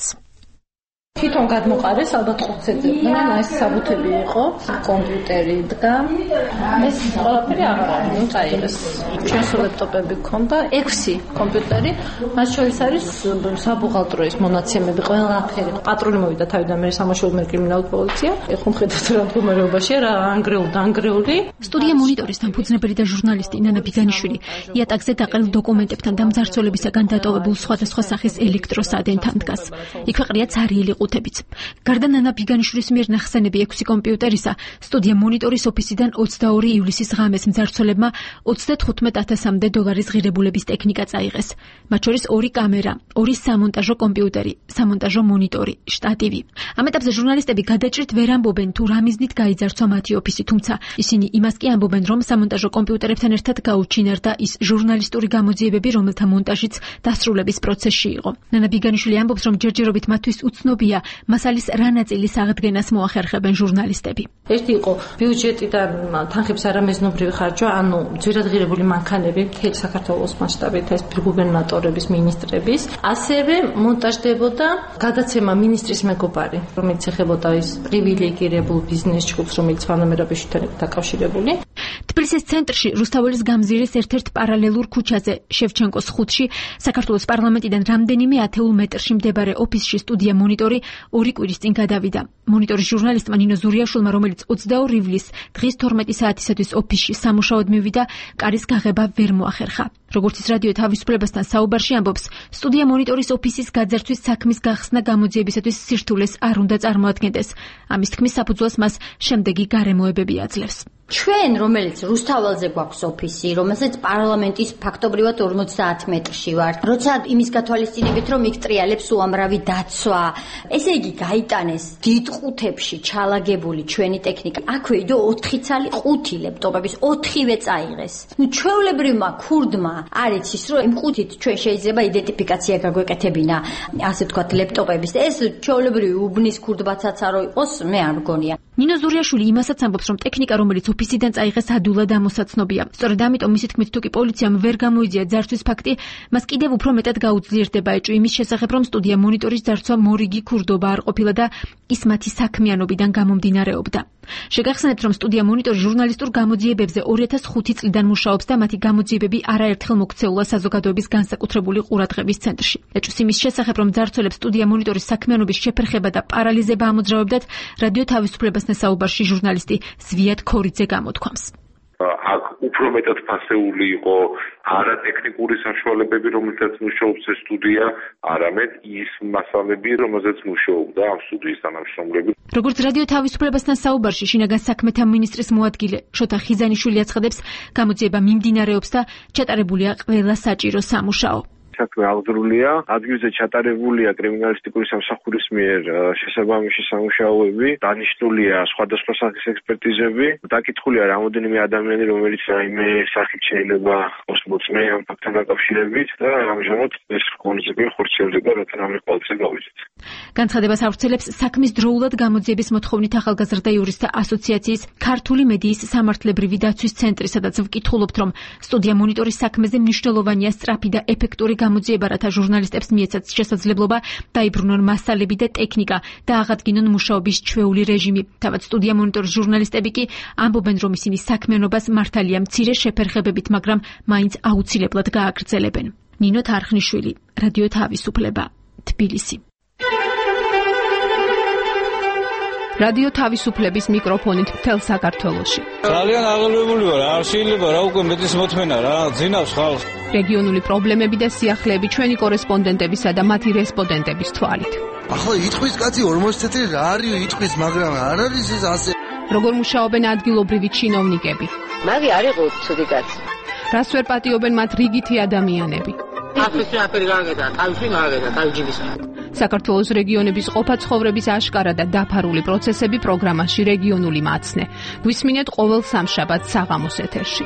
თვითონ გადმოყარეს, ალბათ ხუთცეძებდნენ, ეს საბუთები იყო, კომპიუტერი დგა. ეს ყველაფერი აღარ არის, წაიღეს. ჩვენს ლეპტოპები გქონდა 6 კომპიუტერი, მათ შორის არის საბუღალტრო ის მონაცემები, ყველაფერი. პატრული მოვიდა თავიდან, მე სამაშველო მე კრიმინალური პოლიცია. ეხლა მხედროთ რა მდგომარეობაშია, რა ანგრეული. სტუდია მონიტორის დამფუძნებელი და ჟურნალისტი ნანა ბიგანიშვილი იატაკზე დაყრილ დოკუმენტებთან და მძარცველებისაგან დატოვებულ სხვადასხვა სახის ელექტროსადენთან დგას. იქვეყრია ცარიელი ყუთებიც. გარდა ნანა ბიგანიშვილის მიერ ნახსენები 6 კომპიუტერისა, სტუდია მონიტორის ოფისიდან 22 ივლისის ღამეს მძარცველებმა 35,000-მდე დოლარის ღირებულების ტექნიკა წაიღეს. მათ შორის 2 კამერა, 2 სამონტაჟო კომპიუტერი, სამონტაჟო მონიტორი, შტატივი. ამ ეტაპზე ჟურნალისტები გადაჭრით ვერ ამბობენ თუ რა მიზნით გაიძარცვა მათი ოფისი, თუმცა ისინი იმას კი ამბობენ, რომ სამონტაჟო კომპიუტერებთან ერთად გაუჩინარდა ის ჟურნალისტური გამოძიებები, რომელთა მონტაჟიც დასრულების პროცესში იყო. ნანა ბიგანიშვილი ამბობს, რომ ჯერჯერობით მათთვის უცნობია მასალის რა ნაწილის აღდგენას მოახერხებენ ჟურნალისტები. ერთი იყო ბიუჯეტიდან თანხების არამეზნობრივი ხარჯვა, ანუ ძვირადღირებული მანქანები მთელი საქართველოს მასშტაბით, ეს გუბერნატორების, მინისტრების, ასევე მონტაჟდებოდა გადაცემა მინისტრის მეგობარი, რომელიც ეხებოდა ის პრივილეგირებულ ბიზნეს ჯგუფს, რომელიც ფანამერაბიშვილთან დაკავშირებული. თბილისის ცენტრში რუსთაველის გამზირის ერთ-ერთ პარალელურ ქუჩაზე შევჩენკოს 5-ში საქართველოს პარლამენტიდან რამდენიმე ათეულ მეტრში მდებარე ოფისში სტუდია მონიტორი 2 კვირის წინ გადავიდა. მონიტორის ჟურნალისტმა ნინო ზურიაშვილმა, რომელიც 22 ივლისს დღის 12 საათისათვის ოფისში სამუშაოდ მივიდა, კარის გაღება ვერ მოახერხა. როგორც ის რადიო თავისუფლებასთან საუბარში ამბობს, სტუდია მონიტორის ოფისის გაძარცვის საქმის გახსნა გამოძიებისათვის სირთულეს არ უნდა წარმოადგენდეს. ამის თქმის საფუძველს მას შემდეგი გარემოებები აძლევს. ჩვენ, რომელიც რუსთაველზე გვაქვს ოფისი, რომელსაც პარლამენტის ფაქტობრივად 50 მეტრში ვართ, როცა იმის გათვალისწინებით, რომ იქ ტრიალებს უამრავი დაცვა, ესე იგი გაიტანეს დიდ ყუთებში ჩალაგებული ჩვენი ტექნიკა. აქვე იდო 4 ცალი 5 ლეპტოპების 4-ვე წაიღეს. ჩვეულებრივმა ქურდმა არ იცის, რომ იმ 5-ით ჩვენ შეიძლება იდენტიფიკაცია გაგვეკეთებინა, ასე ვთქვათ, ლეპტოპების. ეს ჩვეულებრივი უბნის ქურდბაცაცა რო იყოს, მე არ მგონია. ნინო ზურიაშვილი იმასაც ამბობს, რომ ტექნიკა, რომელიც ოფისიდან წაიღეს, ადვილად ამოსაცნობია. სწორედ ამიტომ მისი თქმით, თუ კი პოლიციამ ვერ გამოიძია ძარცვის ფაქტი, მას კიდევ უფრო მეტად გაუძლიერდება ეჭვი იმის შესახებ, რომ სტუდია მონიტორის ძარცვა მორიგი ქურდობა არ ყოფილა და ის მათი საქმიანობიდან გამომდინარეობდა. შეგახსენებთ, რომ სტუდია მონიტორი ჟურნალისტურ გამოძიებებზე 2005 წლიდან მუშაობს და მათი გამოძიებები არაერთხელ მოქცეულა საზოგადოების განსაკუთრებული ყურადღების ცენტრში. ეჭვს იმის შესახებ, რომ ძარცველებს სტუდია მონიტორის საქმიანობის შეფერხება და პარალიზება ამოძრავებდათ, რადიო თავისუფლებასთან საუბარში ჟურნალისტი ზვიად ქორიძე გამოთქვამს. აქ უფრო მეტად ფასეული იყო არა ტექნიკური საშუალებები, რომელთაც მუშაობს ეს სტუდია, არამედ ის მასალები, რომელზეც მუშაობდა ამ სტუდიის თანამშრომლები. როგორც რადიო თავისუფლებასთან საუბარში შინაგან საქმეთა მინისტრის მოადგილე შოთა ხიზანიშვილი აცხადებს, გამოძიება მიმდინარეობს და ჩატარებულია ყველა საჭირო სამუშაო. საქმე აღძრულია, ადგილზე ჩატარებულია კრიმინალისტიკური სამსახურის მიერ შესაბამისი სამუშაოები, დანიშნულია სხვადასხვა სახის ექსპერტიზები, დაკითხულია რამოდენიმე ადამიანი, რომელიც რაიმე სახით შეიძლება მოსმოწმე ამ ფაქტთან დაკავშირებით და ამჟამად ეს კონცეფცია ხორციელდება, რათა რამე პოლიცია გავიზრდეთ. განცხადებას ავრცელებს საქმის დროულად გამოძიების მოთხოვნით ახალგაზრდა იურისტთა ასოციაციის ქართული მედიის სამართლებრივი დაცვის ცენტრი, სადაც ვკითხულობთ, რომ სტუდია მონიტორის საქმეზე მნიშვნელოვანია სწრაფი და ეფექტური გამოძიება, რათა ჟურნალისტებს მიეცათ შესაძლებლობა დაიბრუნონ მასალები და ტექნიკა და აღადგინონ მუშაობის ჩვეული რეჟიმი. თავად სტუდია მონიტორის ჟურნალისტები კი ამბობენ, რომ ისინი საქმიანობას მართალია მცირე შეფერხებებით, მაგრამ მაინც აუცილებლად გააგრძელებენ. ნინო თარხნიშვილი, რადიო თავისუფლება, თბილისი. რადიო თავისუფლების მიკროფონით მთელ საქართველოში. ძალიან აღელვებული ვარ, არ შეიძლება რა უკვე მეტის მოთმენა რა, ძინავს ხალხს. რეგიონული პრობლემები და სიახლეები ჩვენი კორესპონდენტებისა და მათი რესპონდენტების თვალით. ახლა იტყვის კაცი 40 წელი რა არის იტყვის, მაგრამ არ არის ეს ასე. როგორ მუშაობენ ადგილობრივი ჩინოვნიკები? მაგი არ იყო ცუდი კაცი. რას ვერ პატიობენ მათ რიგითი ადამიანები? აფრიკა აფერი გააკეთა, თავში გააკეთა, თავჯიბის. საქართველოს რეგიონების ყოფა-ცხოვრების აშკარა და დაფარული პროცესები პროგრამაში რეგიონული მაცნე. გვისმინეთ ყოველ სამშაბათს საღამოს ეთერში.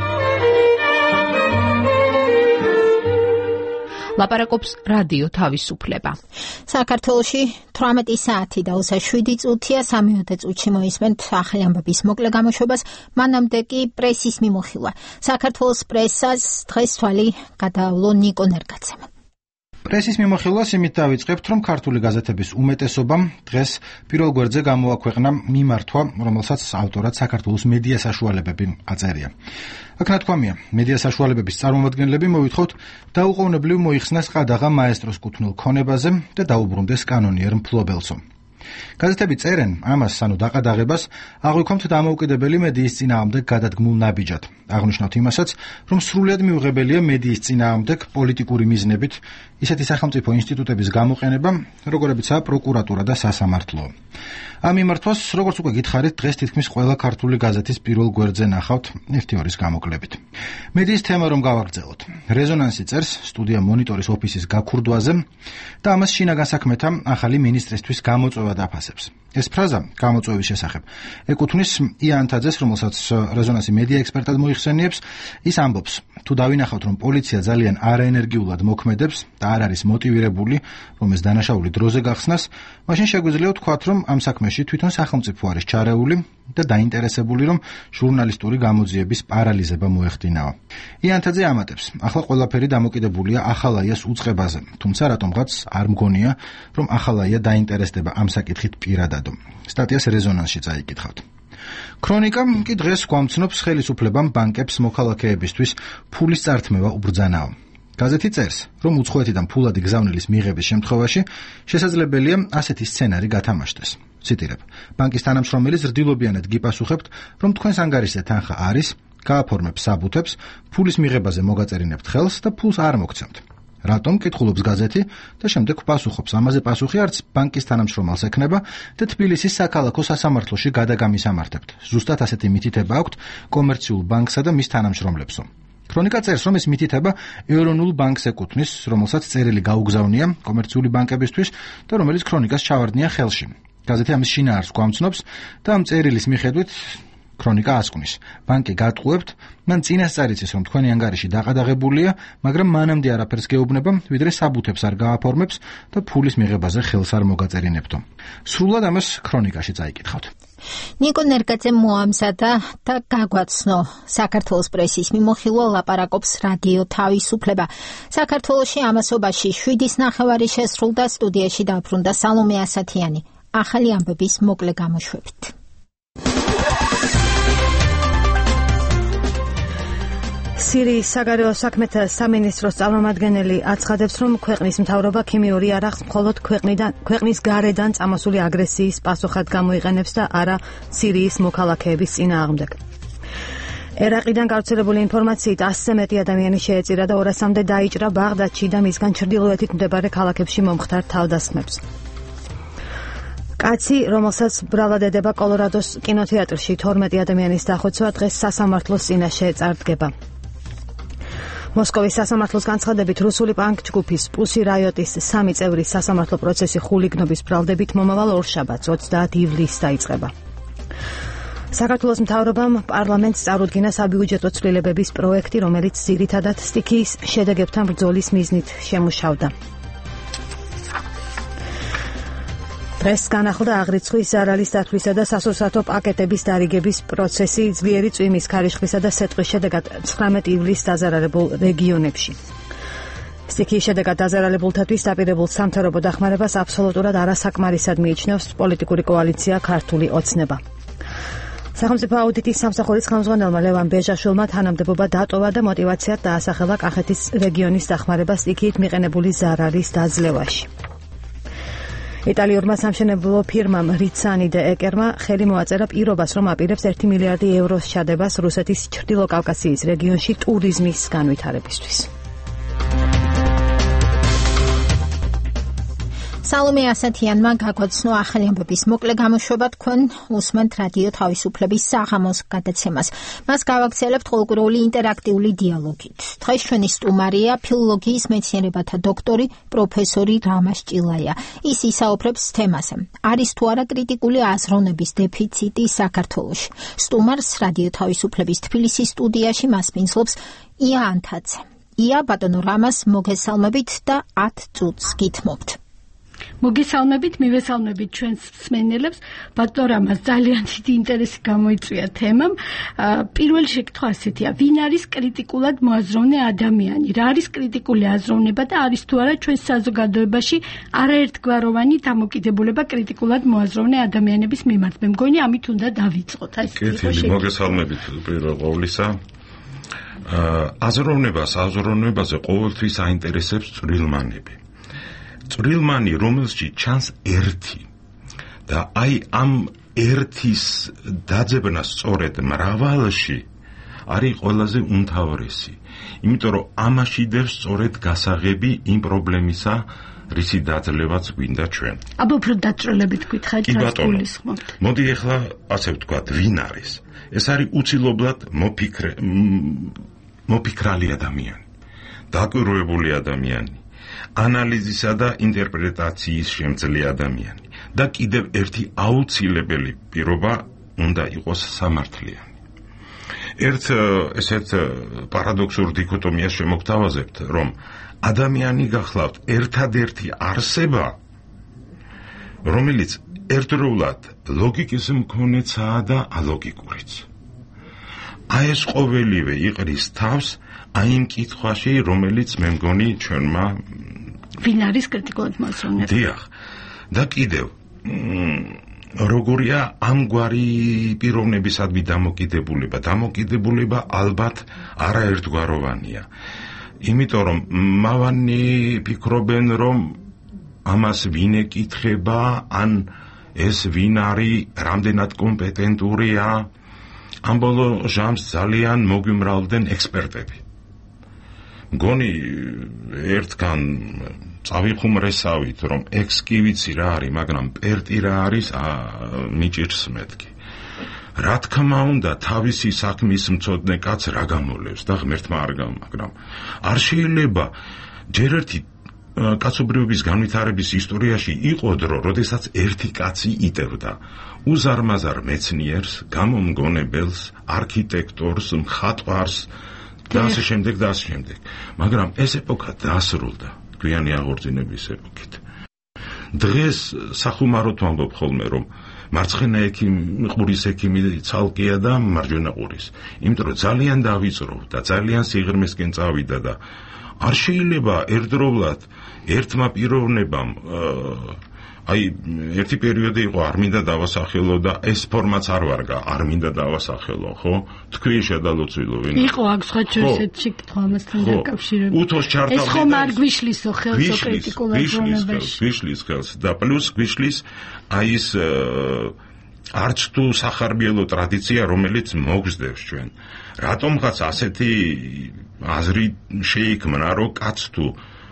ლაპარაკობს რადიო თავისუფლება. საქართველოში 18 საათი და 27 წუთია, 3 წუთში მოისმენთ ახალი ამბების მოკლე გამოშვებას, მანამდე კი პრესის მიმოხილვა. საქართველოს პრესას დღეს თვალი გადაავლო ნიკო ნერგაცემ. პრესის მიმოხილვას იმით დავიწყებთ, რომ ქართული გაზეთების უმეტესობამ დღეს პირველ გვერდზე გამოაქვეყნა მიმართვა, რომელსაც ავტორად საქართველოს მედია საშუალებები აწერია. აქ ნათქვამია, მედია საშუალებების წარმომადგენლები მოვითხოვთ დაუყოვნებლივ მოიხსნას ყადაღა მაესტროს კუთვნილ ქონებაზე და დაუბრუნდეს კანონიერ მფლობელსო. გაზეთები წერენ ამას, ანუ დაყადაღებას, აღვიქვამთ დამოუკიდებელი მედიის წინააღმდეგ გადადგმულ ნაბიჯად. აღნიშნავთ იმასაც, რომ სრულიად მიუღებელია მედიის წინააღმდეგ პოლიტიკური მიზნებით ისეთი სახელმწიფო ინსტიტუტების გამოყენება, როგორებიცაა პროკურატურა და სასამართლო. ამ მიმართვას, როგორც უკვე გითხარით, დღეს თითქმის ყველა ქართული გაზეთის პირველ გვერდზე ნახავთ FT2-ის გამოკლებით. მედიის თემა რომ გავაგრძელოთ. რეზონანსი წერს სტუდია მონიტორის ოფისის გაქურდვაზე და ამას შინაგან საქმეთა ახალი მინისტრისთვის გამოწვევა დაფასებს. ეს ფრაზა გამოწვევის შესახებ ეკუთვნის იან თაძეს, რომელსაც რეზონანსი მედია ექსპერტად მოიხსენიებს. ის ამბობს, თუ დავინახავთ, რომ პოლიცია ძალიან არაენერგიულად მოქმედებს და არ არის მოტივირებული, რომ ეს დანაშაული დროზე გახსნას, მაშინ შეგვიძლია ვთქვათ, რომ ამ საქმეში თვითონ სახელმწიფო არის ჩარეული და დაინტერესებული, რომ ჟურნალისტური გამოძიების პარალიზება მოეხდინაო. იან თაძე ამატებს, ახლა ყველაფერი დამოკიდებულია ახალაიას უწყებაზე, თუმცა რატომღაც არ მგონია, რომ ახალაია დაინტერესდება ამ საკითხით პირადადო. სტატიას რეზონანსში წაიკითხავთ. ქრონიკამ კი დღეს გვამცნობს ხელისუფლებამ ბანკებს მოქალაქეებისთვის ფულის წართმევა უბრძანაო. გაზეთი წერს, რომ უცხოეთიდან ფულადი გზავნილის მიღების შემთხვევაში შესაძლებელია ასეთი სცენარი გათამაშდეს. ციტირებ: ბანკის თანამშრომელი ზრდილობიანად გიპასუხებთ, რომ თქვენს ანგარიშზე თანხა არის, გააფორმებთ საბუთებს, ფულის მიღებაზე მოგაწერინებთ ხელს და ფულს არ მოგცემთ. რატომ კითხულობს გაზეთი და შემდეგ პასუხობს, ამაზე პასუხი არც ბანკის თანამშრომელს ექნება და თბილისის საქალაქო სასამართლოში გადაგამისამართებთ. ზუსტად ასეთი მითითება აქვთ კომერციულ ბანკსა და მის თანამშრომლებსო. ქრონიკა წერს, რომ ეს მითითება ეროვნულ ბანკს ეკუთვნის, რომელსაც წერილი გაუგზავნია კომერციული ბანკებისთვის და რომელიც ქრონიკას ჩავარდნია ხელში. გაზეთი ამის შინაარსს გვამცნობს და ამ წერილის მიხედვით ქრონიკა ასკვნის: ბანკი გატყუებთ, მან წინასწარ იცის, რომ თქვენი ანგარიში დაყადაღებულია, მაგრამ მანამდე არაფერს გეუბნება, ვიდრე საბუთებს არ გააფორმებს და ფულის მიღებაზე ხელს არ მოგაწერინებთო. სრულად ამას ქრონიკაში წაიკითხავთ. ნიკო ნერგაძე მოამზადა და გაგვაცნო. საქართველოს პრესის მიმოხილვა ლაპარაკობს რადიო თავისუფლება. საქართველოში ამასობაში 7:30 შესრულდა, სტუდიაში დაბრუნდა სალომე ასათიანი. ახალი ამბების მოკლე გამოშვებით. სირიის საგარეო საქმეთა სამინისტროს წარმომადგენელი აცხადებს, რომ ქვეყნის მთავრობა ქიმიური არახს მხოლოდ ქვეყნის გარედან წამოსული აგრესიის პასუხად გამოიყენებს და არა სირიის მოქალაქეების წინააღმდეგ. ერაყიდან გავრცელებული ინფორმაციით 100-ზე მეტი ადამიანი შეეწირა და 200-მდე დაიჭრა ბაღდადში და მისგან ჩრდილოეთით მდებარე ქალაქებში მომხდარ თავდასხმებს. კაცი, რომელსაც ბრალადედება კოლორადოს კინოთეატრში 12 ადამიანის დახოცვა, დღეს სასამართლოს წინაშე წარდგება. მოსკოვის სასამართლოს განცხადებით, რუსული პანკ ჯგუფის პუსი რაიოტის 3 წევრის სასამართლო პროცესი ხულიგნობის ბრალდებით მომავალ ორშაბათს 30 ივლისს დაიწყება. საქართველოს მთავრობამ პარლამენტს წარუდგინა საბიუჯეტო ცვლილებების პროექტი, რომელიც ძირითადად სტიქიის შედეგებთან ბრძოლის მიზნით შემუშავდა. დღეს განახლდა აღრიცხვის ზარალის დათვლისა და სასურსათო პაკეტების დარიგების პროცესი ძლიერი წვიმის, ქარიშხლისა და სეტყვის შედეგად 19 ივლისს დაზარალებულ რეგიონებში. სტიქიის შედეგად დაზარალებულთათვის დაპირებულ სამთავრობო დახმარებას აბსოლუტურად არასაკმარისად მიიჩნევს პოლიტიკური კოალიცია ქართული ოცნება. სახელმწიფო აუდიტის სამსახურის ხელმძღვანელმა ლევან ბეჟაშვილმა თანამდებობა დატოვა და მოტივაციად დაასახელა კახეთის რეგიონის დახმარება სტიქიით მიყენებული ზარალის დაძლევაში. იტალიურმა სამშენებლო ფირმამ რიცანი და ეკერმა ხელი მოაწერა პირობას, რომ აპირებს 1 მილიარდი ევროს ჩადებას რუსეთის ჩრდილო კავკასიის რეგიონში ტურიზმის განვითარებისთვის. სალომე ასათიანმა გაგვაცნო ახალი ამბების მოკლე გამოშვება. თქვენ უსმენთ რადიო თავისუფლების საღამოს გადაცემას. მას გავაგრძელებთ ყოველკვირეული ინტერაქტიული დიალოგით. დღეს ჩვენი სტუმარია ფილოლოგიის მეცნიერებათა დოქტორი პროფესორი რამაზ ჭილაია. ის ისაუბრებს თემაზე: არის თუ არა კრიტიკული აზროვნების დეფიციტი საქართველოში. სტუმარს რადიო თავისუფლების თბილისის სტუდიაში მასპინძლობს ია ანთაძე. ია, ბატონო რამაზ, მოგესალმებით და 10 წუთს გითმობთ. მოგესალმებით, მივესალმებით ჩვენს მსმენელებს. ბატონო რამაზ, ძალიან დიდი ინტერესი გამოიწვია თემამ. პირველი შეკითხვა ასეთია: ვინ არის კრიტიკულად მოაზროვნე ადამიანი? რა არის კრიტიკული აზროვნება და არის თუ არა ჩვენს საზოგადოებაში არაერთგვაროვანი დამოკიდებულება კრიტიკულად მოაზროვნე ადამიანების მიმართ? მე მგონი ამით უნდა დავიწყოთ. კეთილი, მოგესალმებით პირველ ყოვლისა. აზროვნებაზე ყოველთვის აინტერესებს წვრილმანები. წვრილმანი, რომელშიც ჩანს ერთი და აი ამ ერთის დაძებნა სწორედ მრავალში არის ყველაზე უმთავრესი. იმიტომ რომ ამაში დევს სწორედ გასაღები იმ პრობლემისა, რისი დაძლევაც გვინდა ჩვენ. აბა უფრო დაწვრილებით გითხარით, რა გულისხმობთ? მოდი ახლა ასე ვთქვათ, ვინ არის? ეს არის უცილობლად მოფიქრალი ადამიანი, დაკვირვებული ადამიანი, ანალიზისა და ინტერპრეტაციის შემძლე ადამიანი და კიდევ ერთი აუცილებელი პირობა უნდა იყოს სამართლიანი. ესეთ პარადოქსურ დიქოტომიას შემოგთავაზებთ, რომ ადამიანი გახლავთ ერთადერთი არსება, რომელიც ერთდროულად ლოგიკის მქონეცაა და ალოგიკურიც. აი ეს ყოველივე იყრის თავს აი იმ კითხვაში, რომელიც მე მგონი ჩვენმა ვინ არის კრიტიკულად მოაზროვნე? დიახ. და კიდევ როგორია ამგვარი პიროვნებისადმი დამოკიდებულება ალბათ არაერთგვაროვანია. იმიტომ რომ მავანი ფიქრობენ რომ ამას ვინ ეკითხება, ან ეს ვინ არის, რამდენად კომპეტენტურია, ამ ბოლო ჟამს ძალიან მოგვიმრავლდნენ ექსპერტები. მგონი ერთგან წავიხუმრესავით, რომ ექს კი ვიცი რა არის, მაგრამ პერტი რა არის, მიჭირს მეთქი. რა თქმა უნდა, თავისი საქმის მცოდნე კაც რა გამოლევს და ღმერთმა არ მაგრამ არ შეიძლება ჯერ ერთი კაცობრიობის განვითარების ისტორიაში იყო დრო, როდესაც ერთი კაცი იტევდა უზარმაზარ მეცნიერს, გამომგონებელს, არქიტექტორს, მხატვარს და ასე შემდეგ და ასე შემდეგ. მაგრამ ეს ეპოქა დასრულდა გვიანი აღორძინების ეპოქით. დღეს სახუმაროდ ვამბობ ხოლმე, რომ მარცხენა ყურის ექიმი ცალკეა და მარჯვენა ყურის. იმიტომ რომ ძალიან დავიწრო და ძალიან სიღრმესკენ წავიდა და არ შეიძლება ერთდროულად ერთმა პიროვნებამ აი ერთი პერიოდი იყო არ მინდა დავასახელო და ეს ფორმაც არ ვარგა არ მინდა დავასახელო, ხო? თქვი შედალოცვილო ვინ იყო აქ სხვა ესეთი კითხვა ამასთან დაკავშირებით. უთოს ჩართავდა ეს ხომ არ გვიშლისო ხელსო კრიტიკულ აზროვნებაში. გვიშლის ხელს და პლუს გვიშლის აი ეს არც თუ სახარბიელო ტრადიცია, რომელიც მოგზდევს ჩვენ. რატომღაც ასეთი აზრი შეიქმნა, რომ კაც თუ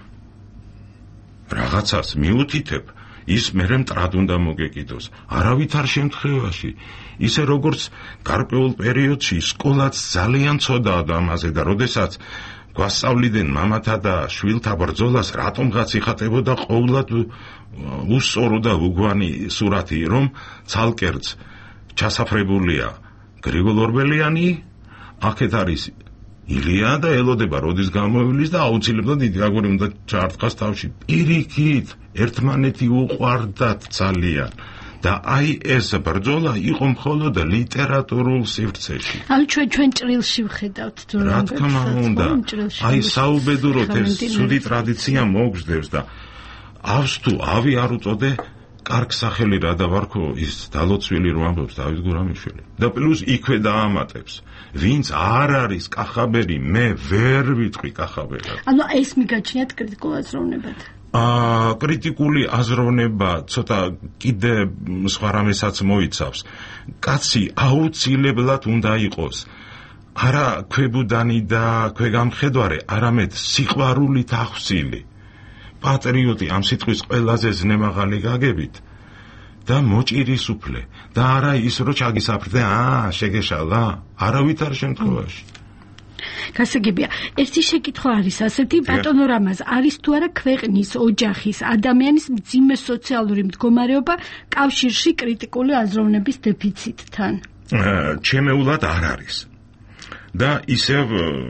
რაღაცას მიუთითებ, ის მერე მტრად უნდა მოგეკიდოს. არავითარ შემთხვევაში, ისე როგორც გარკვეულ პერიოდში სკოლაც ძალიან ცოდაა ამაზე და როდესაც გვასწავლიდნენ მამათა და შვილთა ბრძოლას, რატომღაც იხატებოდა ყოვლად უსწორო და უგვანი სურათი, რომ ცალკერც ჩასაფრებულია გრიგოლ ორბელიანი, აქეთ არის ილია და ელოდება როდის გამოვილის და აუცილებლად იდეაგური უნდა ჩაარტყას თავში. პირიქით ერთმანეთი უყვარდათ ძალიან და აი ეს ბრძოლა იყო მხოლოდ ლიტერატურულ სივრცეში. აი ჩვენ ჭრილში ვხედავთ რა თქმა უნდა, აი საუბედუროთ ეს ცუდი ტრადიცია მოგზდევს დაავს თუ ავი არ უწოდე კარგ სახელი რა დავარქო ის დალოცვილი რო ამბობს დავით გურამიშვილი და პლუს იქვე დაამატებს ვინც არ არის კახაბერი მე ვერ ვიტყვი კახაბერად. ანუ ეს მიგაჩნიათ კრიტიკულ აზროვნებად. კრიტიკული აზროვნება ცოტა კიდე სხვა რამესაც მოიცავს. კაცი აუცილებლად უნდა იყოს არა ქვებუდანი და ქვეგამხედვარე, არამედ სიყვარულით ახსილი. პატრიოტი ამ სიტყვის ყველაზე ზნემაღალი გაგებით და მოჭირისუფლე და არა ის რო ჩაგისაფრდე შეგეშალა არავითარ შემთხვევაში. გასაგებია, ერთი შეკითხვა არის ასეთი, ბატონო რამაზ, არის თუ არა ქვეყნის, ოჯახის, ადამიანის მძიმე სოციალური მდგომარეობა კავშირში კრიტიკული აზროვნების დეფიციტთან? ჩემეულად არ არის. და ისევ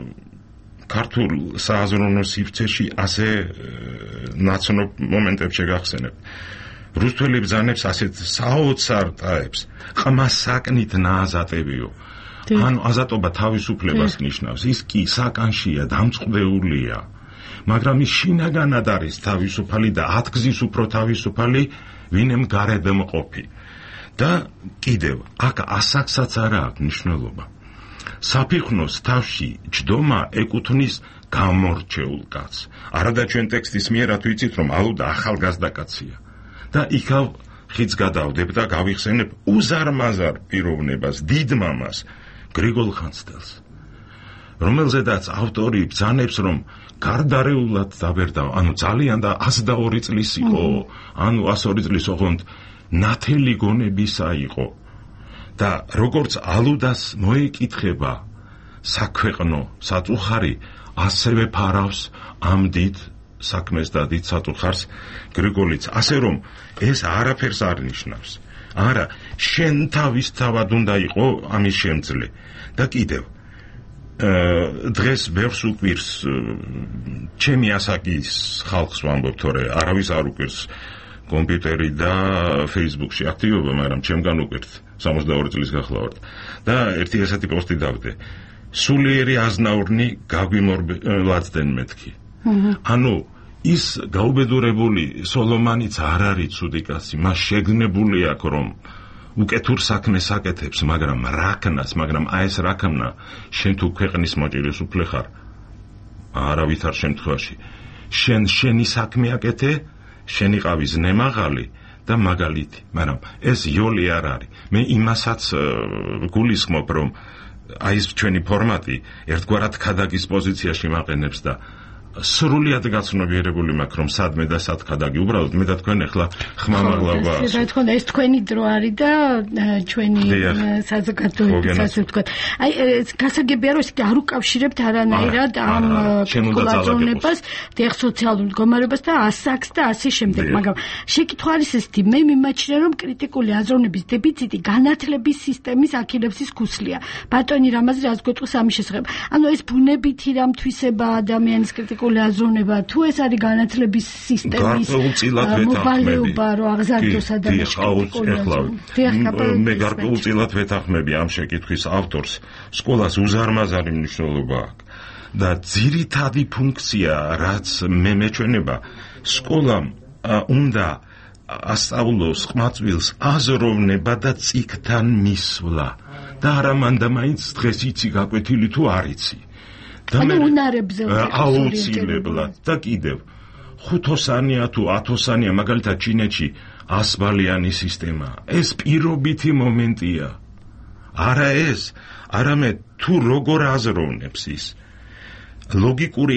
ქართულ სააზროვნო სივრცეში ასე ნაცნობ მომენტებს შეგახსენებ. რუსთველი ბრძანებს ასეთ საოცარ ტაებს ყმას საკნით ნააზატებიო. ანუ აზატობა თავისუფლებას ნიშნავს. ის კი საკანშია, დამწყდეულია. მაგრამ ის შინაგანად არის თავისუფალი და ათგზის უფრო თავისუფალი, ვინემ გარედმყოფი. და კიდევ აქ ასაკსაც არა აქვს მნიშვნელობა. საფიხნოს თავში ჯდომა ეკუთვნის გამორჩეულ კაცს. არადა ჩვენ ტექსტის მიერად ვიცით, რომ ალუდა ახალგაზრდა კაცია. და იქავ ხიდს გადავდებ და გავიხსენებ უზარმაზარ პიროვნებას, დიდმამას, გრიგოლ ხანძთელს, რომელზედაც ავტორი ბრძანებს, რომ გარდარეულად დაბერდა, ანუ ძალიან და 102 წლის იყო, ანუ 102 წლის ოღონდ ნათელი გონებისა იყო. და როგორც ალუდას მოეკითხება საქვეყნო საწუხარი, ასევე ფარავს ამ დიდ საქმეს და დიდ საწუხარს გრიგოლიც, ასე რომ ეს არაფერს არ ნიშნავს. არა, შენ თავისთავად უნდა იყო ამის შემძლე. და კიდევ დღეს ბევრს უკვირს ჩემი ასაკის ხალხს ვამბობ, თორე არავის არ უკვირს კომპიუტერი და Facebook-ში აქტივობა, მაგრამ ჩემგან უკვირთ 62 წლის გახლა ვარ და ერთი ესეთი პოსტი დავდე. სულიერი აზნაურნი გაგვიმორბლაცდნენ მეთქი. ანუ ის გაუბედურებული სოლომანიც არ არის ცუდი კაცი, მას შეგნებული აქვს რომ უკეთურ საქმეს აკეთებს, მაგრამ რაკნას, მაგრამ აი ეს რაკნა შენ თუ ქვეყნის მოჭირის უფლე ხარ, არავითარ შემთხვევაში შენი საქმე აკეთე, შენ იყავი ზნემაღალი და მაგალითი, მაგრამ ეს იოლი არ არის. მე იმასაც გულისხმობ, რომ აი ეს ჩვენი ფორმატი ერთგვარად ქადაგის პოზიციაში მაყენებს და სრულიად გაცნობიერებული მაქვს, რომ სადმე და სად ქადაგი. უბრალოდ მე და თქვენ ახლა ხმამაღლავ. რა თქმა უნდა, ეს თქვენი დრო არის და ჩვენი საზოგადოების ასე ვთქვათ. აი გასაგებია, რომ ისეთი არ უკავშირებთ არანაირად ამ კულტურაზროვნებას, დიახ, სოციალურ მდგომარეობას და ასაკს და ასე შემდეგ, მაგრამ შეკითხვა არის ესეთი, მე მიმაჩნია, რომ კრიტიკული აზროვნების დეფიციტი განათლების სისტემის აქილევსის ქუსლია. ბატონი რამაზი რას გვეტყვის ამის შესახებ? ანუ ეს ბუნებითი რამთვისება ადამიანის კრიტიკული აზროვნება, თუ ეს არის განათლების სისტემის მოვალეობა, რომ აღზარდოს ადამიანის კრიტიკული აზროვნება. მე გარკვეულწილად ვეთანხმები ამ შეკითხვის ავტორს. სკოლას უზარმაზარი მნიშვნელობა აქვს და ძირითადი ფუნქცია, რაც მე მეჩვენება, სკოლამ უნდა ასწავლოს ყმაწვილს აზროვნება და წიგნთან მისვლა და არა მანდა მაინც დღეს იცი გაკვეთილი თუ არ იცი. ანუ უნარებზე აუცილებლად და კიდევ 5-ოსანია თუ 10-ოსანია, მაგალითად ჩინეთში 100 ბალიანი სისტემა. ეს პირობითი მომენტია. არა ეს, არამედ თუ როგორ აზროვნებს ის. ლოგიკური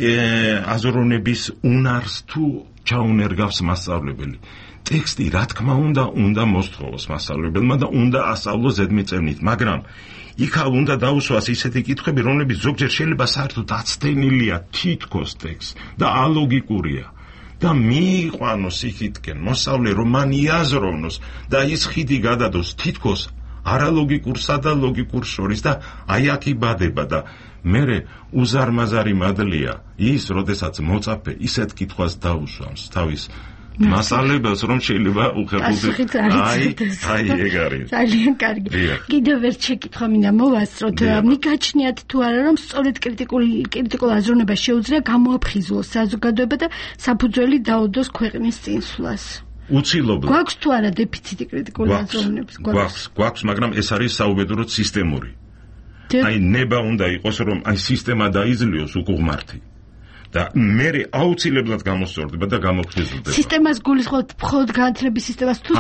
აზროვნების უნარს თუ ჩაუნერგავს მასწავლებელი. ტექსტი რა თქმა უნდა მოსთხოვოს მასწავლებელმა და უნდა ასწავლოს ზედმიწევნით, მაგრამ იქა უნდა დაუსვას ისეთი კითხვები, რომლებიც ზოგჯერ შეიძლება საერთოდ აცდენილია თითქოს ტექსტს და ალოგიკურია და მიიყვანოს იქითკენ მოსავლე, რომ მან იაზროვნოს და ის ხიდი გადადოს თითქოს არალოგიკურსა და ლოგიკურს შორის და აი აქ იბადება და მერე უზარმაზარი მადლია ის, როდესაც მოწაფე ისეთ კითხვას დაუსვამს თავის მასალებელს, რომ შეიძლება უხერხულდეთ. აი ეგ არის. ძალიან კარგი. კიდევ ერთ შეკითხვა მინდა მოვასწროთ. მიგაჩნიათ თუ არა, რომ სწორედ კრიტიკულ აზროვნებას შეუძლია გამოაფხიზლოს საზოგადოება და საფუძველი დაუდოს ქვეყნის წინსვლას? უცილობლად. გვაქვს თუ არა დეფიციტი კრიტიკული აზროვნების? გვაქვს, მაგრამ ეს არის საუბედუროდ სისტემური. აი ნება უნდა იყოს, რომ აი სისტემა დაიძლიოს უკუღმართი. და მე აუცილებლად გამოსწორდება და გამოფხიზლდება. სისტემას გულისხმობთ მხოლოდ განათლების სისტემას თუ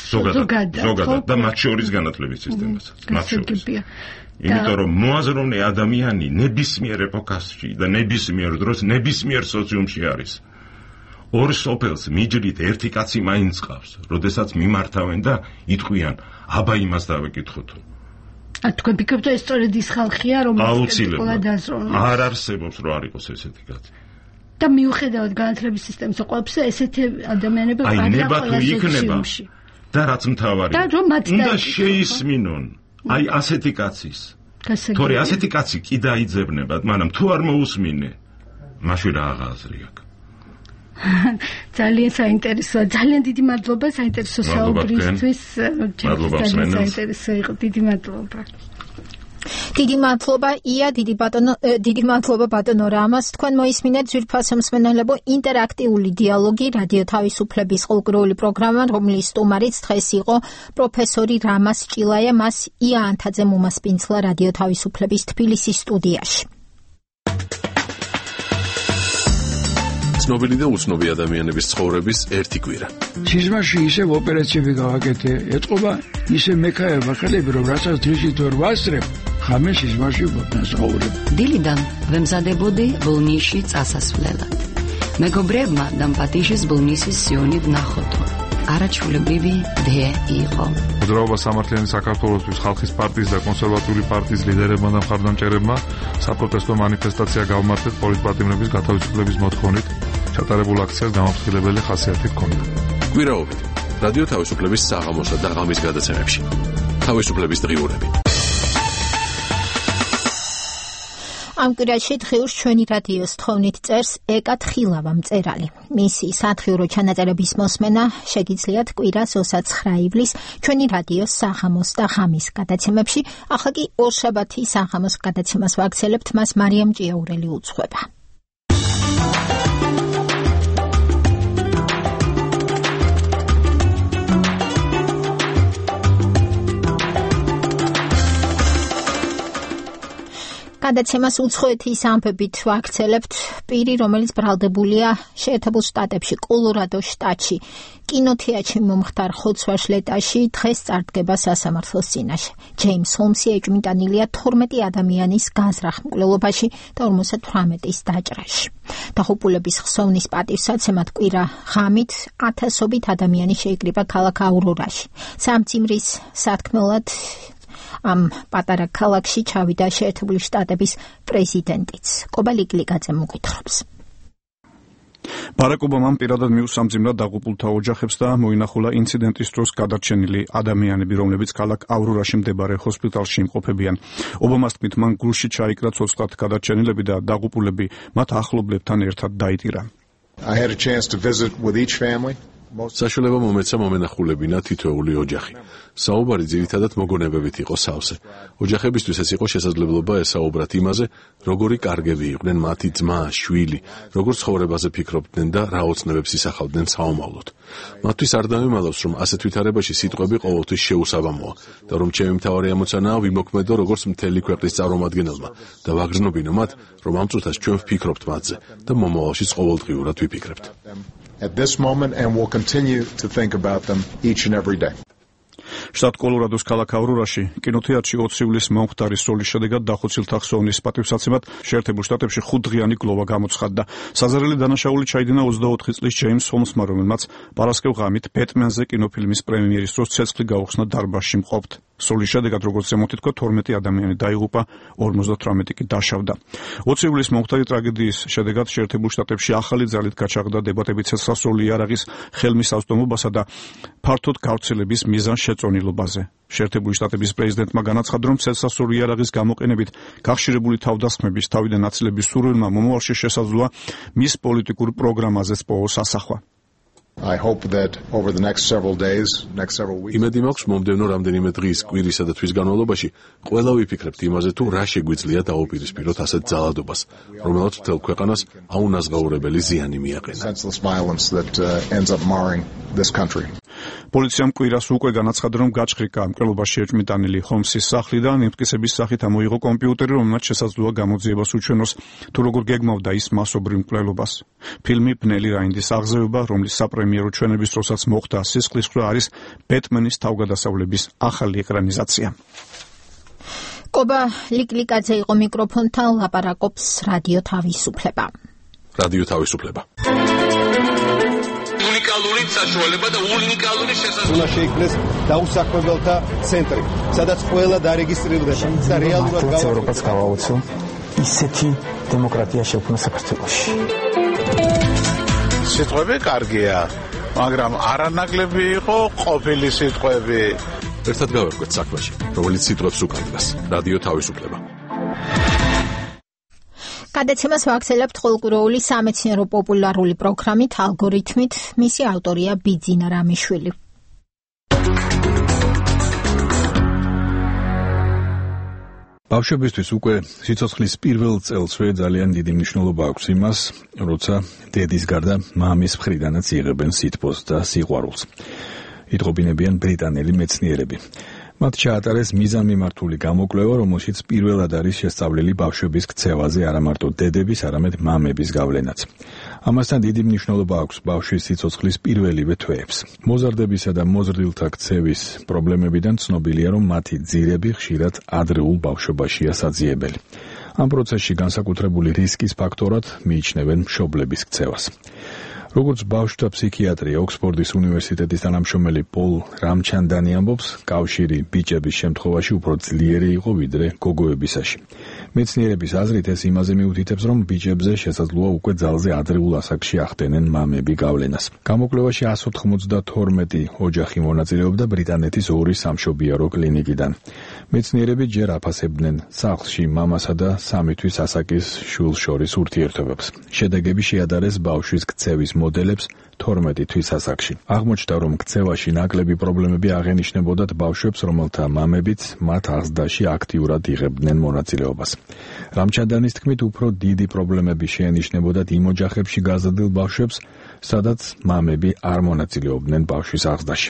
ზოგადად და მათ შორის განათლების სისტემასაც. მათ შორის. იმიტომ რომ მოაზროვნე ადამიანი ნებისმიერ ეპოქაში და ნებისმიერ დროს ნებისმიერ სოციუმში არის. ორ სოფელს მიჯრით ერთი კაცი მაინც ყავს, როდესაც მიმართავენ და იტყვიან, აბა იმას დავეკითხოთო. თქვენ ფიქრობთ, ეს სწორედ ის ხალხია, რომელიც კრიტიკულად აზროვნებს? არ არსებობს, რომ არ იყოს ესეთი კაცი. და მიუხედავად განათლების სისტემის ყოფისა, ესეთი ადამიანები არიან სოციუმში. და რაც მთავარია, უნდა შეისმინონ აი ასეთი კაცის. თორე ასეთი კაცი კი დაიძებნებათ, მაგრამ თუ არ მოусმინე, მაშინ რა აღაზრი აქვს? ძალიან საინტერესოა. ძალიან დიდი მადლობა საინტერესო საუბრისთვის. მადლობა საინტერესო იყო. დიდი მადლობა. დიდი მადლობა ია, დიდი მადლობა ბატონო რამას. თქვენ მოისმინეთ ძვირფასო მსმენელებო ინტერაქტიული დიალოგი რადიო თავისუფლების ყურადღებული პროგრამა, რომლის სტუმარიც დღეს იყო პროფესორი რამას ჭილაია. მას ია ანთაძემ უმასპინძლა რადიო თავისუფლების თბილისის სტუდიაში. ცნობილი და უცნობი ადამიანების ცხოვრების ერთი კვირა. სიზმარში ისევ ოპერაციები გავაკეთე, ეთყობა ისე მექაება ხელები, რომ რასაც დროშით ვერ ვასწრებ, ხამე სიზმარში ვასწავლებ. დილიდან ვემზადებოდი ბოლნისში წასასვლელად. მეგობრებმა დამპატიჟეს ბოლნისის სიონი ვნახოთო. არაჩვეულებრივი დე იყო. მოძრაობა სამართლიანი საქართველოსთვის ხალხის პარტიის და კონსერვატიული პარტიის ლიდერებმა და მხარდამჭერებმა საპროტესტო მანიფესტაცია გავმართეთ პოლიტპატიმრების გათავისუფლების მოთხოვნით. ჩატარებულ აქციას გამაფრთხილებელი ხასიათი ჰქონდა. კვირაობით რადიო თავისუფლების საღამოსა და ღამის გადაცემებში. თავისუფლების დღიურები. ამ კვირაში დღეურს ჩვენი რადიოს თხოვნით წერს ეკა თხილავა მწერალი. მისი სათხიურო ჩანაწერების მოსმენა შეგიძლიათ კვირას 29 ივლის ჩვენი რადიოს საღამოს და ღამის გადაცემებში. ახლა კი ორშაბათი საღამოს გადაცემას ვაგრძელებთ, მას მარიამ ჭიაურელი უძღვება. გადაცემას უცხოეთის ამბებით ვაქცელებთ პირი, რომელიც ბრალდებულია შეერთებულ შტატებში, კოლორადოს შტატში, კინოთეატრში მომხდარ ხოცვას ლეტაში დღეს წარდგება სასამართლოს წინაშე. ჯეიმს ჰოლმსი ეჭვმიტანილია 12 ადამიანის გაზრახ მკვლელობაში და 58-ის დაჭრაში. დაღუპულების ხსოვნის პატივსაცემად კვირა ღამით ათასობით ადამიანი შეიკრიბა ქალაქ აურორაში. სამძიმრის სათქმელად ამ პატარა ქალაქში ჩავიდა შეერთებული შტატების პრეზიდენტიც. კობა ლიკლიკაძე მოგვითხრობს. ბარაკ ობამამ პირადად მიუსამძიმრა დაღუპულთა ოჯახებს და მოინახულა ინციდენტის დროს გადარჩენილი ადამიანები, რომლებიც ქალაქ აურორაში მდებარე ჰოსპიტალში იმყოფებიან. ობამას თქმით, მან გულში ჩაიკრა ცოცხლად გადარჩენილები და დაღუპულები მათ ახლობლებთან ერთად დაიტირა. I had a chance to visit with each family. საშუალება მომეცა მომენახულებინა თითოეული ოჯახი. საუბარი ძირითადად მოგონებებით იყო სავსე. ოჯახებისთვის ეს იყო შესაძლებლობა ესაუბრათ იმაზე, როგორი კარგები იყვნენ მათი ძმა, შვილი, როგორ ცხოვრებაზე ფიქრობდნენ და რა ოცნებებს ისახავდნენ საომავლოდ. მათთვის არ დამიმალავს, რომ ასეთ ვითარებაში სიტყვები ყოველთვის შეუსაბამოა და რომ ჩემი მთავარი ამოცანაა ვიმოქმედო როგორც მთელი ქვეყნის წარმომადგენელმა და ვაგრძნობინო მათ, რომ ამ წუთას ჩვენ ვფიქრობთ მათზე და მომავალშიც ყოველდღიურად ვიფიქრებთ. At this moment, and we'll continue to think about them each and every day. შტატ კოლორადოს ქალაქ აურორაში კინოთეატრში 20 ივლისს მომხდარი სროლის შედეგად დახოცილთა ხსოვნის პატივსაცემად შეერთებულ შტატებში 5 დღიანი გლოვა გამოცხადდა. საზარელი დანაშაული ჩაიდინა 24 წლის ჯეიმს ჰოლმსმა, რომელმაც პარასკევ ღამით ბეტმენზე კინოფილმის პრემიერის დროს ცეცხლი გაუხსნა დარბაზში მყოფთ. სროლის შედეგად, როგორც ზემოთითქვა, 12 ადამიანი დაიღუპა, 58 კი დაშავდა. 20 ივლისს მომხდარი ტრაგედიის შედეგად შეერთებულ შტატებში ახალი ძალით გაჩაღდა დებატები ცეცხლსასროლი იარაღის ხელმისაწვდომობასა და ფართოდ გავრცელების მიზანშეწონილობაზე. შეერთებული შტატების პრეზიდენტმა განაცხადა, რომ ცეცხლსასროლი იარაღის გამოყენებით გახშირებული თავდასხმების თავიდან აცილების სურვილმა მომავალში შესაძლოა მის პოლიტიკურ პროგრამაზეც პოოს ასახვა. I hope that over the next several days, weeks. იმედი მაქვს, მომდევნო რამდენიმე დღის, კვირისა და თვის განმავლობაში ყველა ვიფიქრებთ იმაზე, თუ რა შეგვიძლია დაუპირისპიროთ ასეთ ძალადობას, რომელსაც მთელ ქვეყანას აუნაზღაურებელი ზიანი მიაყენა. პოლიციამ კვირას უკვე განაცხადა, რომ გაჭრიკა მკვლელობაში ეჭვმიტანილი ჰოლმსის სახლი და ნემტკიცების სახით ამოიღო კომპიუტერი, რომელმაც შესაძლოა გამოძიებას უჩვენოს, თუ როგორ გეგმავდა ის მასობრივ მკვლელობას. ფილმი ბნელი რაინდის აღზევება, რომლის საპრემიერო ჩვენების დროსაც მოხდა სისხლისღვრა, არის ბეტმენის თავგადასავლების ახალი ეკრანიზაცია. კობა ლიკლიკაძე იყო მიკროფონთან, ლაპარაკობს რადიო თავისუფლება. რადიო თავისუფლება. უნიკალური საშუალება და უნიკალური შესაძლებლობა. უნდა შეიქმნეს დაუსაქმებელთა ცენტრი, სადაც ყველა დარეგისტრირდება და რეალურად ევროპას გავაოცო ისეთი დემოკრატია შექმნა საქართველოში. სიტყვები კარგია, მაგრამ არანაკლები იყო ყოფილი სიტყვები. ერთად გავერკვეთ საქმეში, რომელიც სიტყვებს უკარგავს. რადიო თავისუფლება. გადაცემას ვაქცელებთ ყოველკვირეული სამეცნიერო პოპულარული პროგრამით ალგორითმით, მისი ავტორია ბიძინა რამიშვილი. ბავშვებისთვის უკვე სიცოცხლის პირველ წელსვე ძალიან დიდი მნიშვნელობა აქვს იმას, როცა დედის გარდა მამის მხრიდანაც იღებენ სითბოს და სიყვარულს. იტყობინებიან ბრიტანელი მეცნიერები. მათ ჩაატარეს მიზანმიმართული გამოკვლევა, რომელშიც პირველად არის შესწავლილი ბავშვების ქცევაზე არა მარტო დედების, არამედ მამების გავლენაც. ამასთან დიდი მნიშვნელობა აქვს ბავშვის სიცოცხლის პირველივე თვეებს. მოზარდებისა და მოზრდილთა ქცევის პრობლემებიდან ცნობილია, რომ მათი ძირები ხშირად ადრეულ ბავშვობაშია საძიებელი. ამ პროცესში განსაკუთრებული რისკის ფაქტორად მიიჩნევენ მშობლების ქცევას. როგორც ბავშვთა ფსიქიატრი ოქსფორდის უნივერსიტეტის თანამშრომელი პოლ რამჩანდანი ამბობს, კავშირი ბიჭების შემთხვევაში უფრო ძლიერი იყო ვიდრე გოგოებისაში. მეცნიერების აზრით ეს იმაზე მიუთითებს, რომ ბიჭებზე შესაძლოა უკვე ძალზე ადრეულ ასაკში ახდენენ მამები გავლენას. გამოკვლევაში 192 ოჯახი მონაწილეობდა ბრიტანეთის 2 სამშობიარო კლინიკიდან. მეცნიერები ჯერ აფასებდნენ სახლში მამასა და 3 თვის ასაკის შვილს შორის ურთიერთობებს. შედეგები შეადარეს ბავშვის ქცევის მოდელებს 12 თვის ასაკში. აღმოჩნდა, რომ ქცევაში ნაკლები პრობლემები აღენიშნებოდათ ბავშვებს, რომელთა მამებიც მათ აღზრდაში აქტიურად იღებდნენ მონაწილეობას. რამჩანდანის თქმით, უფრო დიდი პრობლემები შეენიშნებოდათ იმ ოჯახებში გაზრდილ ბავშვებს, სადაც მამები არ მონაწილეობდნენ ბავშვის აღზრდაში.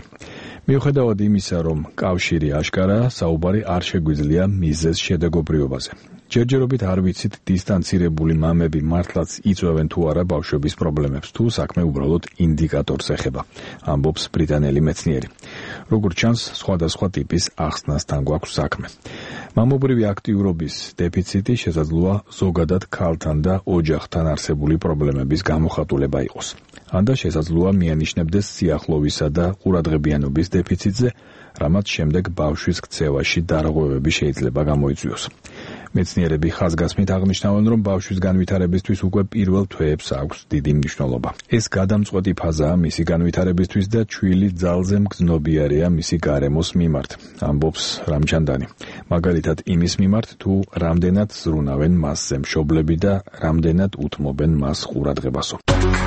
მიუხედავად იმისა, რომ კავშირი აშკარაა, საუბარი არ შეგვიძლია მიზეზ შედეგობრიობაზე. ჯერჯერობით არ ვიცით დისტანცირებული მამები მართლაც იწვევენ თუ არა ბავშვების პრობლემებს, თუ საქმე უბრალოდ ინდიკატორს ეხება, ამბობს ბრიტანელი მეცნიერი. როგორც ჩანს, სხვადასხვა ტიპის ახსნასთან გვაქვს საქმე. მამობრივი აქტიურობის დეფიციტი შესაძლოა ზოგადად ქალთან და ოჯახთან არსებული პრობლემების გამოხატულება იყოს. ანდა შესაძლოა მიანიშნებდეს სიახლოვისა და ყურადღებიანობის დეფიციტზე, რამაც შემდეგ ბავშვის ქცევაში დარღვევები შეიძლება გამოიწვიოს. მეცნიერები ხაზგასმით აღნიშნავენ, რომ ბავშვის განვითარებისთვის უკვე პირველ თვეებს აქვს დიდი მნიშვნელობა. ეს გადამწყვეტი ფაზაა მისი განვითარებისთვის და ჩვილი ძალზე მგრძნობიარეა მისი გარემოს მიმართ, ამბობს რამჩანდანი. მაგალითად იმის მიმართ, თუ რამდენად ზრუნავენ მასზე მშობლები და რამდენად უთმობენ მას ყურადღებასო.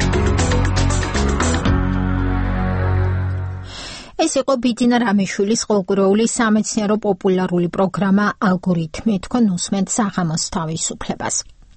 ეს იყო ბიძინა რამიშვილის ყოველკვირეული სამეცნიერო პოპულარული პროგრამა ალგორითმი. თქვენ უსმენთ საღამოს თავისუფლებას.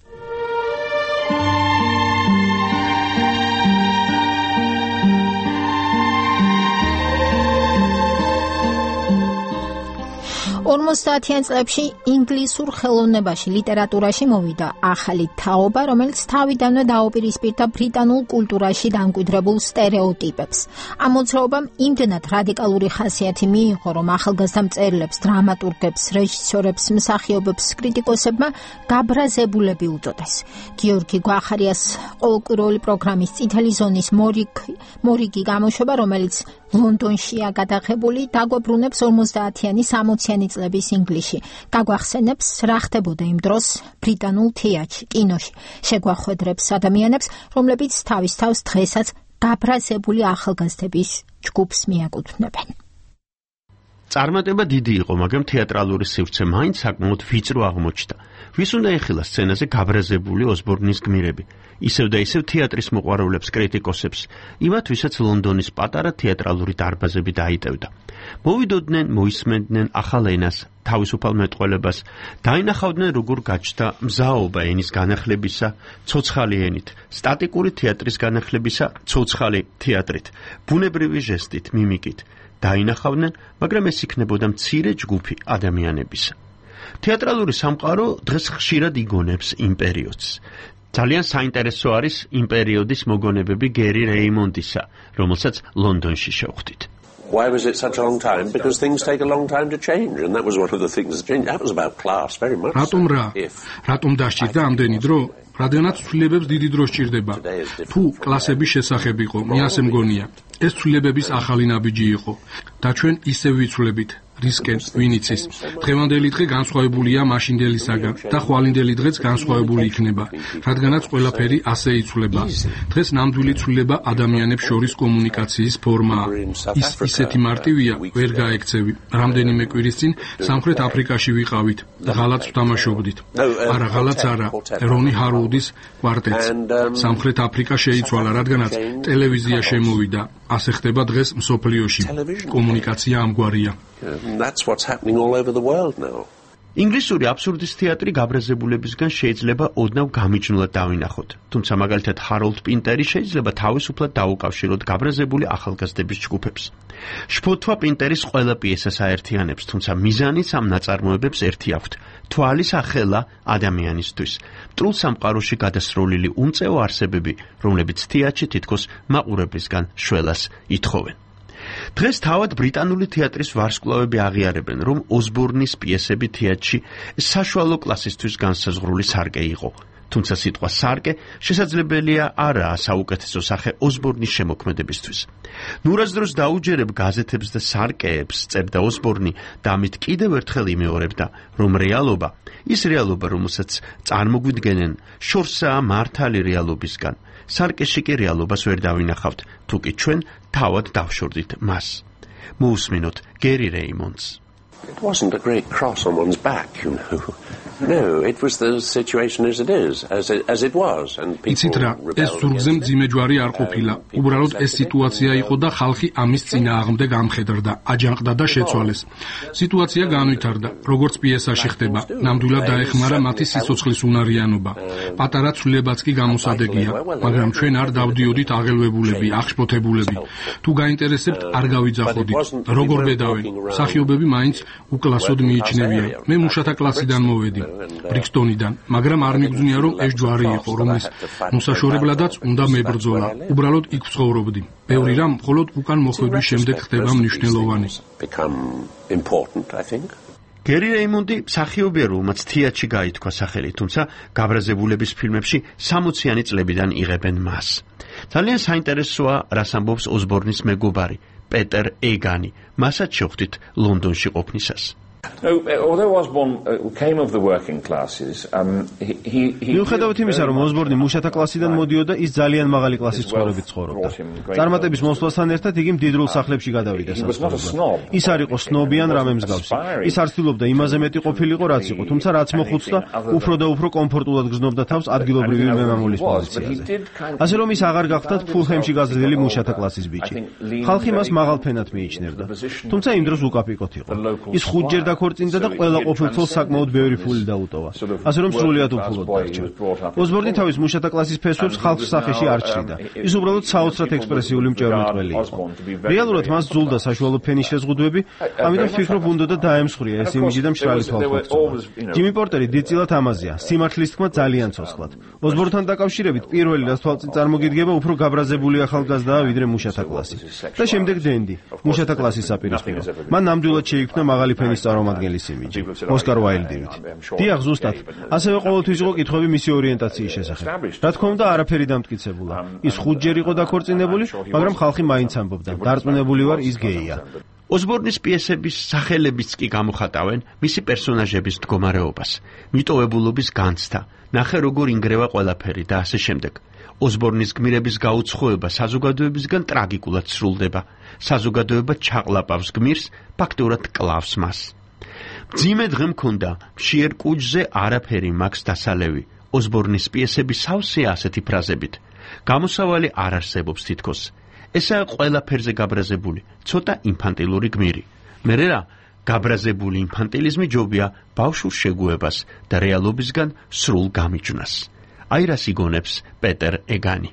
ორმოცდაათიან წლებში ინგლისურ ხელოვნებაში, ლიტერატურაში მოვიდა ახალი თაობა, რომელიც თავიდანვე დაუპირისპირდა ბრიტანულ კულტურაში დამკვიდრებულ სტერეოტიპებს. ამ მოძრაობამ იმდენად რადიკალური ხასიათი მიიღო, რომ ახალგაზრდა მწერლებს, დრამატურგებს, რეჟისორებს, მსახიობებს, კრიტიკოსებმა გაბრაზებულები უწოდეს. გიორგი გვახარიას ყოველკვირეული პროგრამის წითელი ზონის მორიგი გამოშვება, რომელიც ლონდონშია გადაღებული, დაგვებრუნებს 50-იანი 60-იანი წლების ინგლისში. გაგვახსენებს, რა ხდებოდა იმ დროს ბრიტანულ თეატრში, კინოში. შეგვახვედრებს ადამიანებს, რომლებიც თავის თავს დღესაც გაბრაზებული ახალგაზრდების ჯგუფს მიაკუთვნებენ. წარმატება დიდი იყო, მაგრამ თეატრალური სივრცე მაინც საკმაოდ ვიწრო აღმოჩნდა. ვის უნდა ეხილა სცენაზე გაბრაზებული ოსბორნის გმირები? ისევ და ისევ თეატრის მოყვარულებს, კრიტიკოსებს, იმათ, ვისაც ლონდონის პატარა თეატრალური დარბაზები დაიტევდა. მოვიდოდნენ, მოისმენდნენ ახალ ენას, თავისუფალ მეტყველებას, დაინახავდნენ, როგორ გაჩნდა მზაობა ენის განახლებისა ცოცხალი ენით, სტატიკური თეატრის განახლებისა ცოცხალი თეატრით, ბუნებრივი ჟესტით, მიმიკით. დაინახავდნენ, მაგრამ ეს იქნებოდა მცირე ჯგუფი ადამიანებისა. თეატრალური სამყარო დღეს ხშირად იგონებს იმ პერიოდს. ძალიან საინტერესო არის იმ პერიოდის მოგონებები გერი რეიმონდისა, რომელსაც ლონდონში შევხვდით. Why was it such a long time? Because things take a long time to change, and that was one of the things that changed. That was about class, very much. რატომ დასჭირდა ამდენი დრო? რადგანაც ცვლილებებს დიდი დრო სჭირდება. თუ კლასების შესახებ იყო, მე ასე მგონია. ეს ცვლილებების ახალი ნაბიჯი იყო და ჩვენ ისევ ვიცვლებით. რისკენ ვინ იცის. დღევანდელი დღე განსხვავებულია მაშინდელისაგან და ხვალინდელი დღეც განსხვავებული იქნება, რადგანაც ყველაფერი ასე იცვლება. დღეს ნამდვილი ცვლილება ადამიანებს შორის კომუნიკაციის ფორმაა. ის ისეთი მარტივია, ვერ გაექცევი. რამდენიმე კვირის წინ სამხრეთ აფრიკაში ვიყავით, ღალატს ვთამაშობდით. არა, ღალატს არა, რონი ჰარუდის კვარტეტს. სამხრეთ აფრიკა შეიცვალა, რადგანაც ტელევიზია შემოვიდა. ასე ხდება დღეს მსოფლიოში. კომუნიკაცია ამგვარია. That's what's happening all over the world now. ინგლისური აბსურდის თეატრი გაბრაზებულებისგან შეიძლება ოდნავ გამიჯნულად დავინახოთ. თუმცა მაგალითად ჰაროლდ პინტერი შეიძლება თავისუფლად დაუკავშიროთ გაბრაზებული ახალგაზრდების ჯგუფებს. შფოთვა პინტერის ყველა პიესას აერთიანებს, თუმცა მიზანიც ამ ნაწარმოებებს ერთი აქვთ: თვალის ახელა ადამიანისთვის. მტრულ სამყაროში გადასროლილი უმწეო არსებები, რომლებიც თეატრში თითქოს მაყურებლისგან შველას ითხოვენ. დღეს თავად ბრიტანული თეატრის ვარსკვლავები აღიარებენ, რომ ოსბორნის პიესები თეატრში საშუალო კლასისთვის განსაზღვრული სარკე იყო. თუმცა სიტყვა სარკე შესაძლებელია არაა საუკეთესო სახე ოსბორნის შემოქმედებისთვის. ნურასდროს დაუჯერებ გაზეთებს და სარკეებს წერდა ოსბორნი და ამით კიდევ ერთხელ იმეორებდა, რომ რეალობა, ის რეალობა, რომელსაც წარმოგვიდგენენ, შორსაა მართალი რეალობისგან. სარკეში კი რეალობას ვერ დავინახავთ, თუ კი ჩვენ თავად დავშორდით მას. მოусმინოთ გერი რეიმონდს. It wasn't a great cross on one's back, you know. No, it was the situation as it is, as it was, and people. იცით რა, ეს ზურგზე მძიმე ჯვარი არ ყოფილა. უბრალოდ ეს სიტუაცია იყო და ხალხი ამის წინააღმდეგ ამხედრდა, აჯანყდა და შეცვალეს. სიტუაცია განვითარდა, როგორც პიესაში ხდება. ნამდვილად დაეხმარა მათი სიცოცხლის უნარიანობა. პატარა ცვლილებაც კი გამოსადეგია, მაგრამ ჩვენ არ დავდიოდით აღელვებულები, აღშფოთებულები. თუ გაინტერესებთ, არ გავიძახოდით. როგორ ბედავენ? მსახიობები მაინც უკლასოდ მიიჩნევიან. მე მუშათა კლასიდან მოვედი, ბრიქსტონიდან, მაგრამ არ მიგძნია რომ ეს ჯვარი იყო, რომლის მოსაშორებლადაც უნდა მებრძოლა. უბრალოდ იქ ვცხოვრობდი. ბევრი რამ მხოლოდ უკან მოხვედრის შემდეგ ხდება მნიშვნელოვანი. გერი რეიმონდი მსახიობია, რომელმაც თეატრში გაითქვა სახელი, თუმცა გაბრაზებულების ფილმებში 60-იანი წლებიდან იღებენ მას. ძალიან საინტერესოა, რას ამბობს ოსბორნის მეგობარი პეტერ ეგანი, მასაც შევხვდით ლონდონში ყოფნისას. Although Osborne came of the working classes, მიუხედავად იმისა, რომ ოსბორნი მუშათა კლასიდან მოდიოდა, ის ძალიან მაღალი კლასის ცხოვრებით ცხოვრობდა. წარმატების მოსვლასთან ერთად იგი მდიდრულ სახლებში გადავიდა საცხოვრებლად. ის არ იყო სნობი ან რამე მსგავსი. ის არ ცდილობდა იმაზე მეტი ყოფილიყო, რაც იყო, თუმცა რაც მოხუცდა, უფრო და უფრო კომფორტულად გრძნობდა თავს ადგილობრივი მემამულის პოზიციაზე. ასე რომ ის აღარ გახდათ ფულჰემში გაზრდილი მუშათა კლასის ბიჭი. ხალხი მას მაღალ ფენად მიიჩნევდა. თუმცა იმ დროს უკაპიკოთ იყო. ის ხუთჯერ ქორწინდა და ყველა ყოფილწოლს საკმაოდ ბევრი ფული დაუტოვა. ასე რომ სრულიად უფულოდ დარჩა. ოსბორნი თავის მუშათა კლასის ფესვებს ხალხს სახეში არ ჩრიდა. ის უბრალოდ საოცრად ექსპრესიული მჭერმეტყველი იყო. რეალურად მას ძულდა საშუალო ფენის შეზღუდვები, ამიტომ ვფიქრობ, უნდოდა დაემსხვრია ეს იმიჯი და მშრალი თვალთვაწყობა. ჯიმი პორტერი დიდწილად ამაზეა, სიმართლის თქმა ძალიან ცოცხლად. ოსბორნთან დაკავშირებით პირველი რაც თვალწინ წარმოგიდგება, უფრო გაბრაზებული ახალგაზრდაა ვიდრე მუშათა კლასი. და შემდეგ დენდი, მუშათა კლასის საპირისპირო. მან ნამდვილად შეიქმნა მაღალი ფენის წარმომადგენლის იმიჯი, ოსკარ უაილდივით. დიახ, ზუსტად. ასევე ყოველთვის იყო კითხვები მისი ორიენტაციის შესახებ. რა თქმა უნდა, არაფერი დამტკიცებულა. ის ხუთჯერ იყო დაქორწინებული, მაგრამ ხალხი მაინც ამბობდა, დარწმუნებული ვარ, ის გეია. ოსბორნის პიესების სახელებიც კი გამოხატავენ მისი პერსონაჟების მდგომარეობას, მიტოვებულობის განცდა, ნახე როგორ ინგრევა ყველაფერი და ასე შემდეგ. ოსბორნის გმირების გაუცხოება საზოგადოებისგან ტრაგიკულად სრულდება. საზოგადოება ჩაყლაპავს გმირს, ფაქტურად კლავს მას. მძიმე დღე მქონდა, მშიერ კუჭზე არაფერი მაქვს დასალევი. ოსბორნის პიესები სავსეა ასეთი ფრაზებით. გამოსავალი არ არსებობს თითქოს. ესაა ყველაფერზე გაბრაზებული, ცოტა ინფანტილური გმირი. მერე რა, გაბრაზებული ინფანტილიზმი ჯობია ბავშვურ შეგუებას და რეალობისგან სრულ გამიჯვნას. აი რას იგონებს პეტერ ეგანი.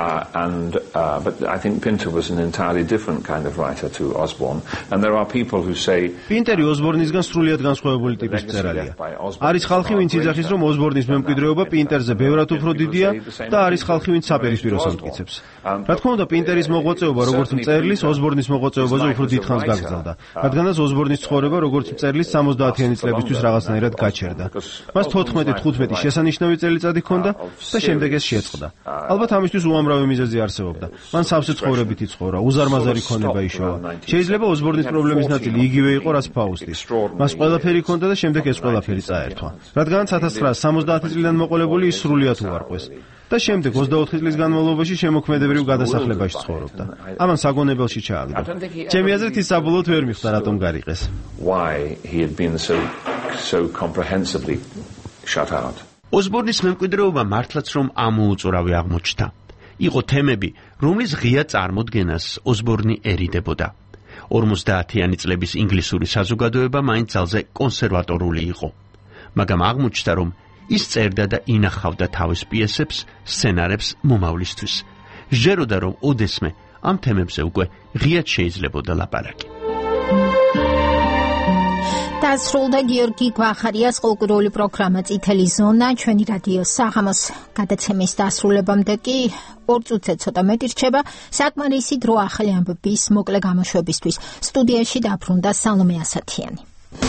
But I think Pinter was an entirely different kind of writer to Osborne, and there are people who say Pinteri Osborne-ისგან სრულიად განსხვავებული ტიპის მწერალია. არის ხალხი, ვინც იძახის, რომ ოსბორნის მემკვიდრეობა პინტერზე ბევრად უფრო დიდია და არის ხალხი, ვინც საპირისპიროს ამტკიცებს. რა თქმა უნდა, პინტერის მოღვაწეობა როგორც მწერლის, ოსბორნის მოღვაწეობაზე უფრო დიდხანს გაგრძელდა, რადგანაც ოსბორნის ცხოვრება როგორც მწერლის 70-იანი წლებისთვის რაღაცნაირად გაჩერდა. მას 14-15 შესანიშნავი წელიწადი ჰქონდა და შემდეგ ეს შეწყდა. ალბათ ამისთვის უამრავი მიზეზი არსებობდა. მან სავსე ცხოვრებით იცხოვრა, უზარმაზარი ქონება იშოვა. შეიძლება ოსბორნის პრობლემის ნაწილი იგივე იყო, რაც ფაუსტის. მას ყველაფერი ჰქონდა და შემდეგ ეს ყველაფერი წაერთვა. რადგანაც 1970 წლიდან მოყოლებული ის სრულიად უარყვეს. და შემდეგ 24 წლის განმავლობაში შემოქმედებრივ გადასახლებაში ცხოვრობდა. ამან საგონებელში ჩააგდო. ჩემი აზრით ის საბოლოოდ ვერ მიხვდა, რატომ გარიყეს. Why he had been so comprehensively shut out. ოსბორნის მემკვიდრეობა მართლაც რომ ამოუწურავი აღმოჩნდა. იყო თემები, რომლის ღია წარმოდგენას ოსბორნი ერიდებოდა. 50-იანი წლების ინგლისური საზოგადოება მაინც ძალზე კონსერვატორული იყო. მაგრამ აღმოჩნდა, რომ ის წერდა და ინახავდა თავის პიესებს, სცენარებს მომავლისთვის. ჟეროდა, რომ ოდესმე ამ თემებზე უკვე ღიად შეიძლებოდა ლაპარაკი. დასრულდა გიორგი გვახარიას კულტურული პროგრამა წითელი ზონა ჩვენი რადიო საღამოს გადაცემის დასრულებამდე კი 2 წუთზე ცოტა მეტი რჩება საკმარისი დრო ახალი ამბების მოკლე გამოშვებისთვის. სტუდიაში დაბრუნდა სალომე ასათიანი.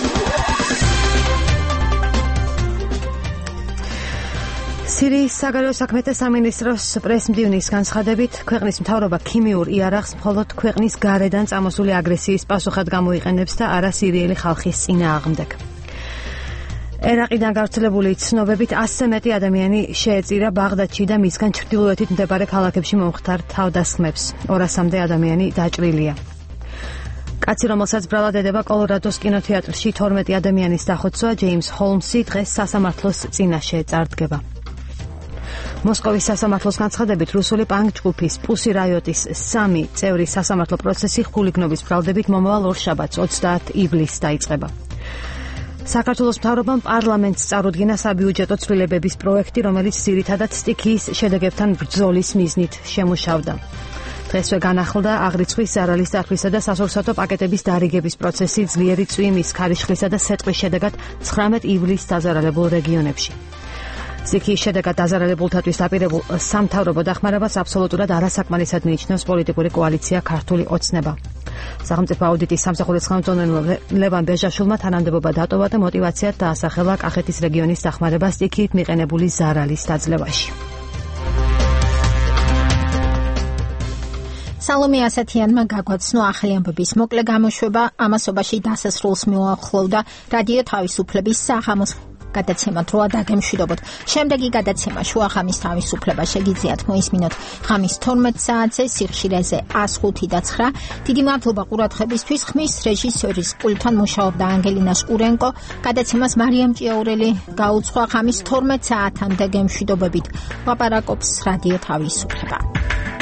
სირიის საგარეო საქმეთა სამინისტროს პრესმდივნის განცხადებით, ქვეყნის მთავრობა ქიმიურ იარაღს მხოლოდ ქვეყნის გარედან წამოსული აგრესიის პასუხად გამოიყენებს და არა სირიელი ხალხის წინააღმდეგ. ერაყიდან გავრცელებული ცნობებით 100-ზე მეტი ადამიანი შეეწირა ბაღდადში და მისგან ჩრდილოეთით მდებარე ქალაქებში მომხდარ თავდასხმებს. 200-მდე ადამიანი დაჭრილია. კაცი, რომელსაც ბრალად ედება კოლორადოს კინოთეატრში 12 ადამიანის დახოცვა, ჯეიმს ჰოლმსი დღეს სასამართლოს წინაშე წარდგება. მოსკოვის სასამართლოს განცხადებით, რუსული პანკ ჯგუფის პუსი რაიოტის 3 წევრის სასამართლო პროცესი ხულიგნობის ბრალდებით მომავალ ორშაბათს 30 ივლისს დაიწყება. საქართველოს მთავრობამ პარლამენტს წარუდგინა საბიუჯეტო ცვლილებების პროექტი, რომელიც ძირითადად სტიქიის შედეგებთან ბრძოლის მიზნით შემუშავდა. დღესვე განახლდა აღრიცხვის ზარალის დათვლისა და სასურსათო პაკეტების დარიგების პროცესი ძლიერი წვიმის, ქარიშხლისა და სეტყვის შედეგად 19 ივლისს დაზარალებულ რეგიონებში. ზიქიის შედეგად დაზარალებულთათვის დაპირებულ სამთავრობო დახმარებას აბსოლუტურად არასაკმარისად მიიჩნევს პოლიტიკური კოალიცია ქართული ოცნება. სახელმწიფო აუდიტის სამსახურის ხელმძღვანელ ლევან ბეჟაშვილმა თანამდებობა დატოვა და მოტივაციად დაასახელა კახეთის რეგიონის დახმარება სტიქიით მიყენებული ზარალის დაძლევაში. სალომე ასათიანმა გაგვაცნო ახალი ამბების მოკლე გამოშვება, ამასობაში დასასრულს მიუახლოვდა რადიო თავისუფლების საღამოს გადაცემა დროა დაგემშვიდობოთ. შემდეგი გადაცემა შუახამის თავისუფლება შეგიძლიათ მოისმინოთ ხამის 12 საათზე სიხშირეზე 105 და 9. დიდი მადლობა ყურადღებისთვის. ხმის რეჟისორის პულტთან მუშაობდა ანგელინა შკურენკო. გადაცემას მარიამ ჭიაურელი გაუძღვა ხამის 12 საათამდე გემშვიდობებით. ლაპარაკობს რადიო თავისუფლება.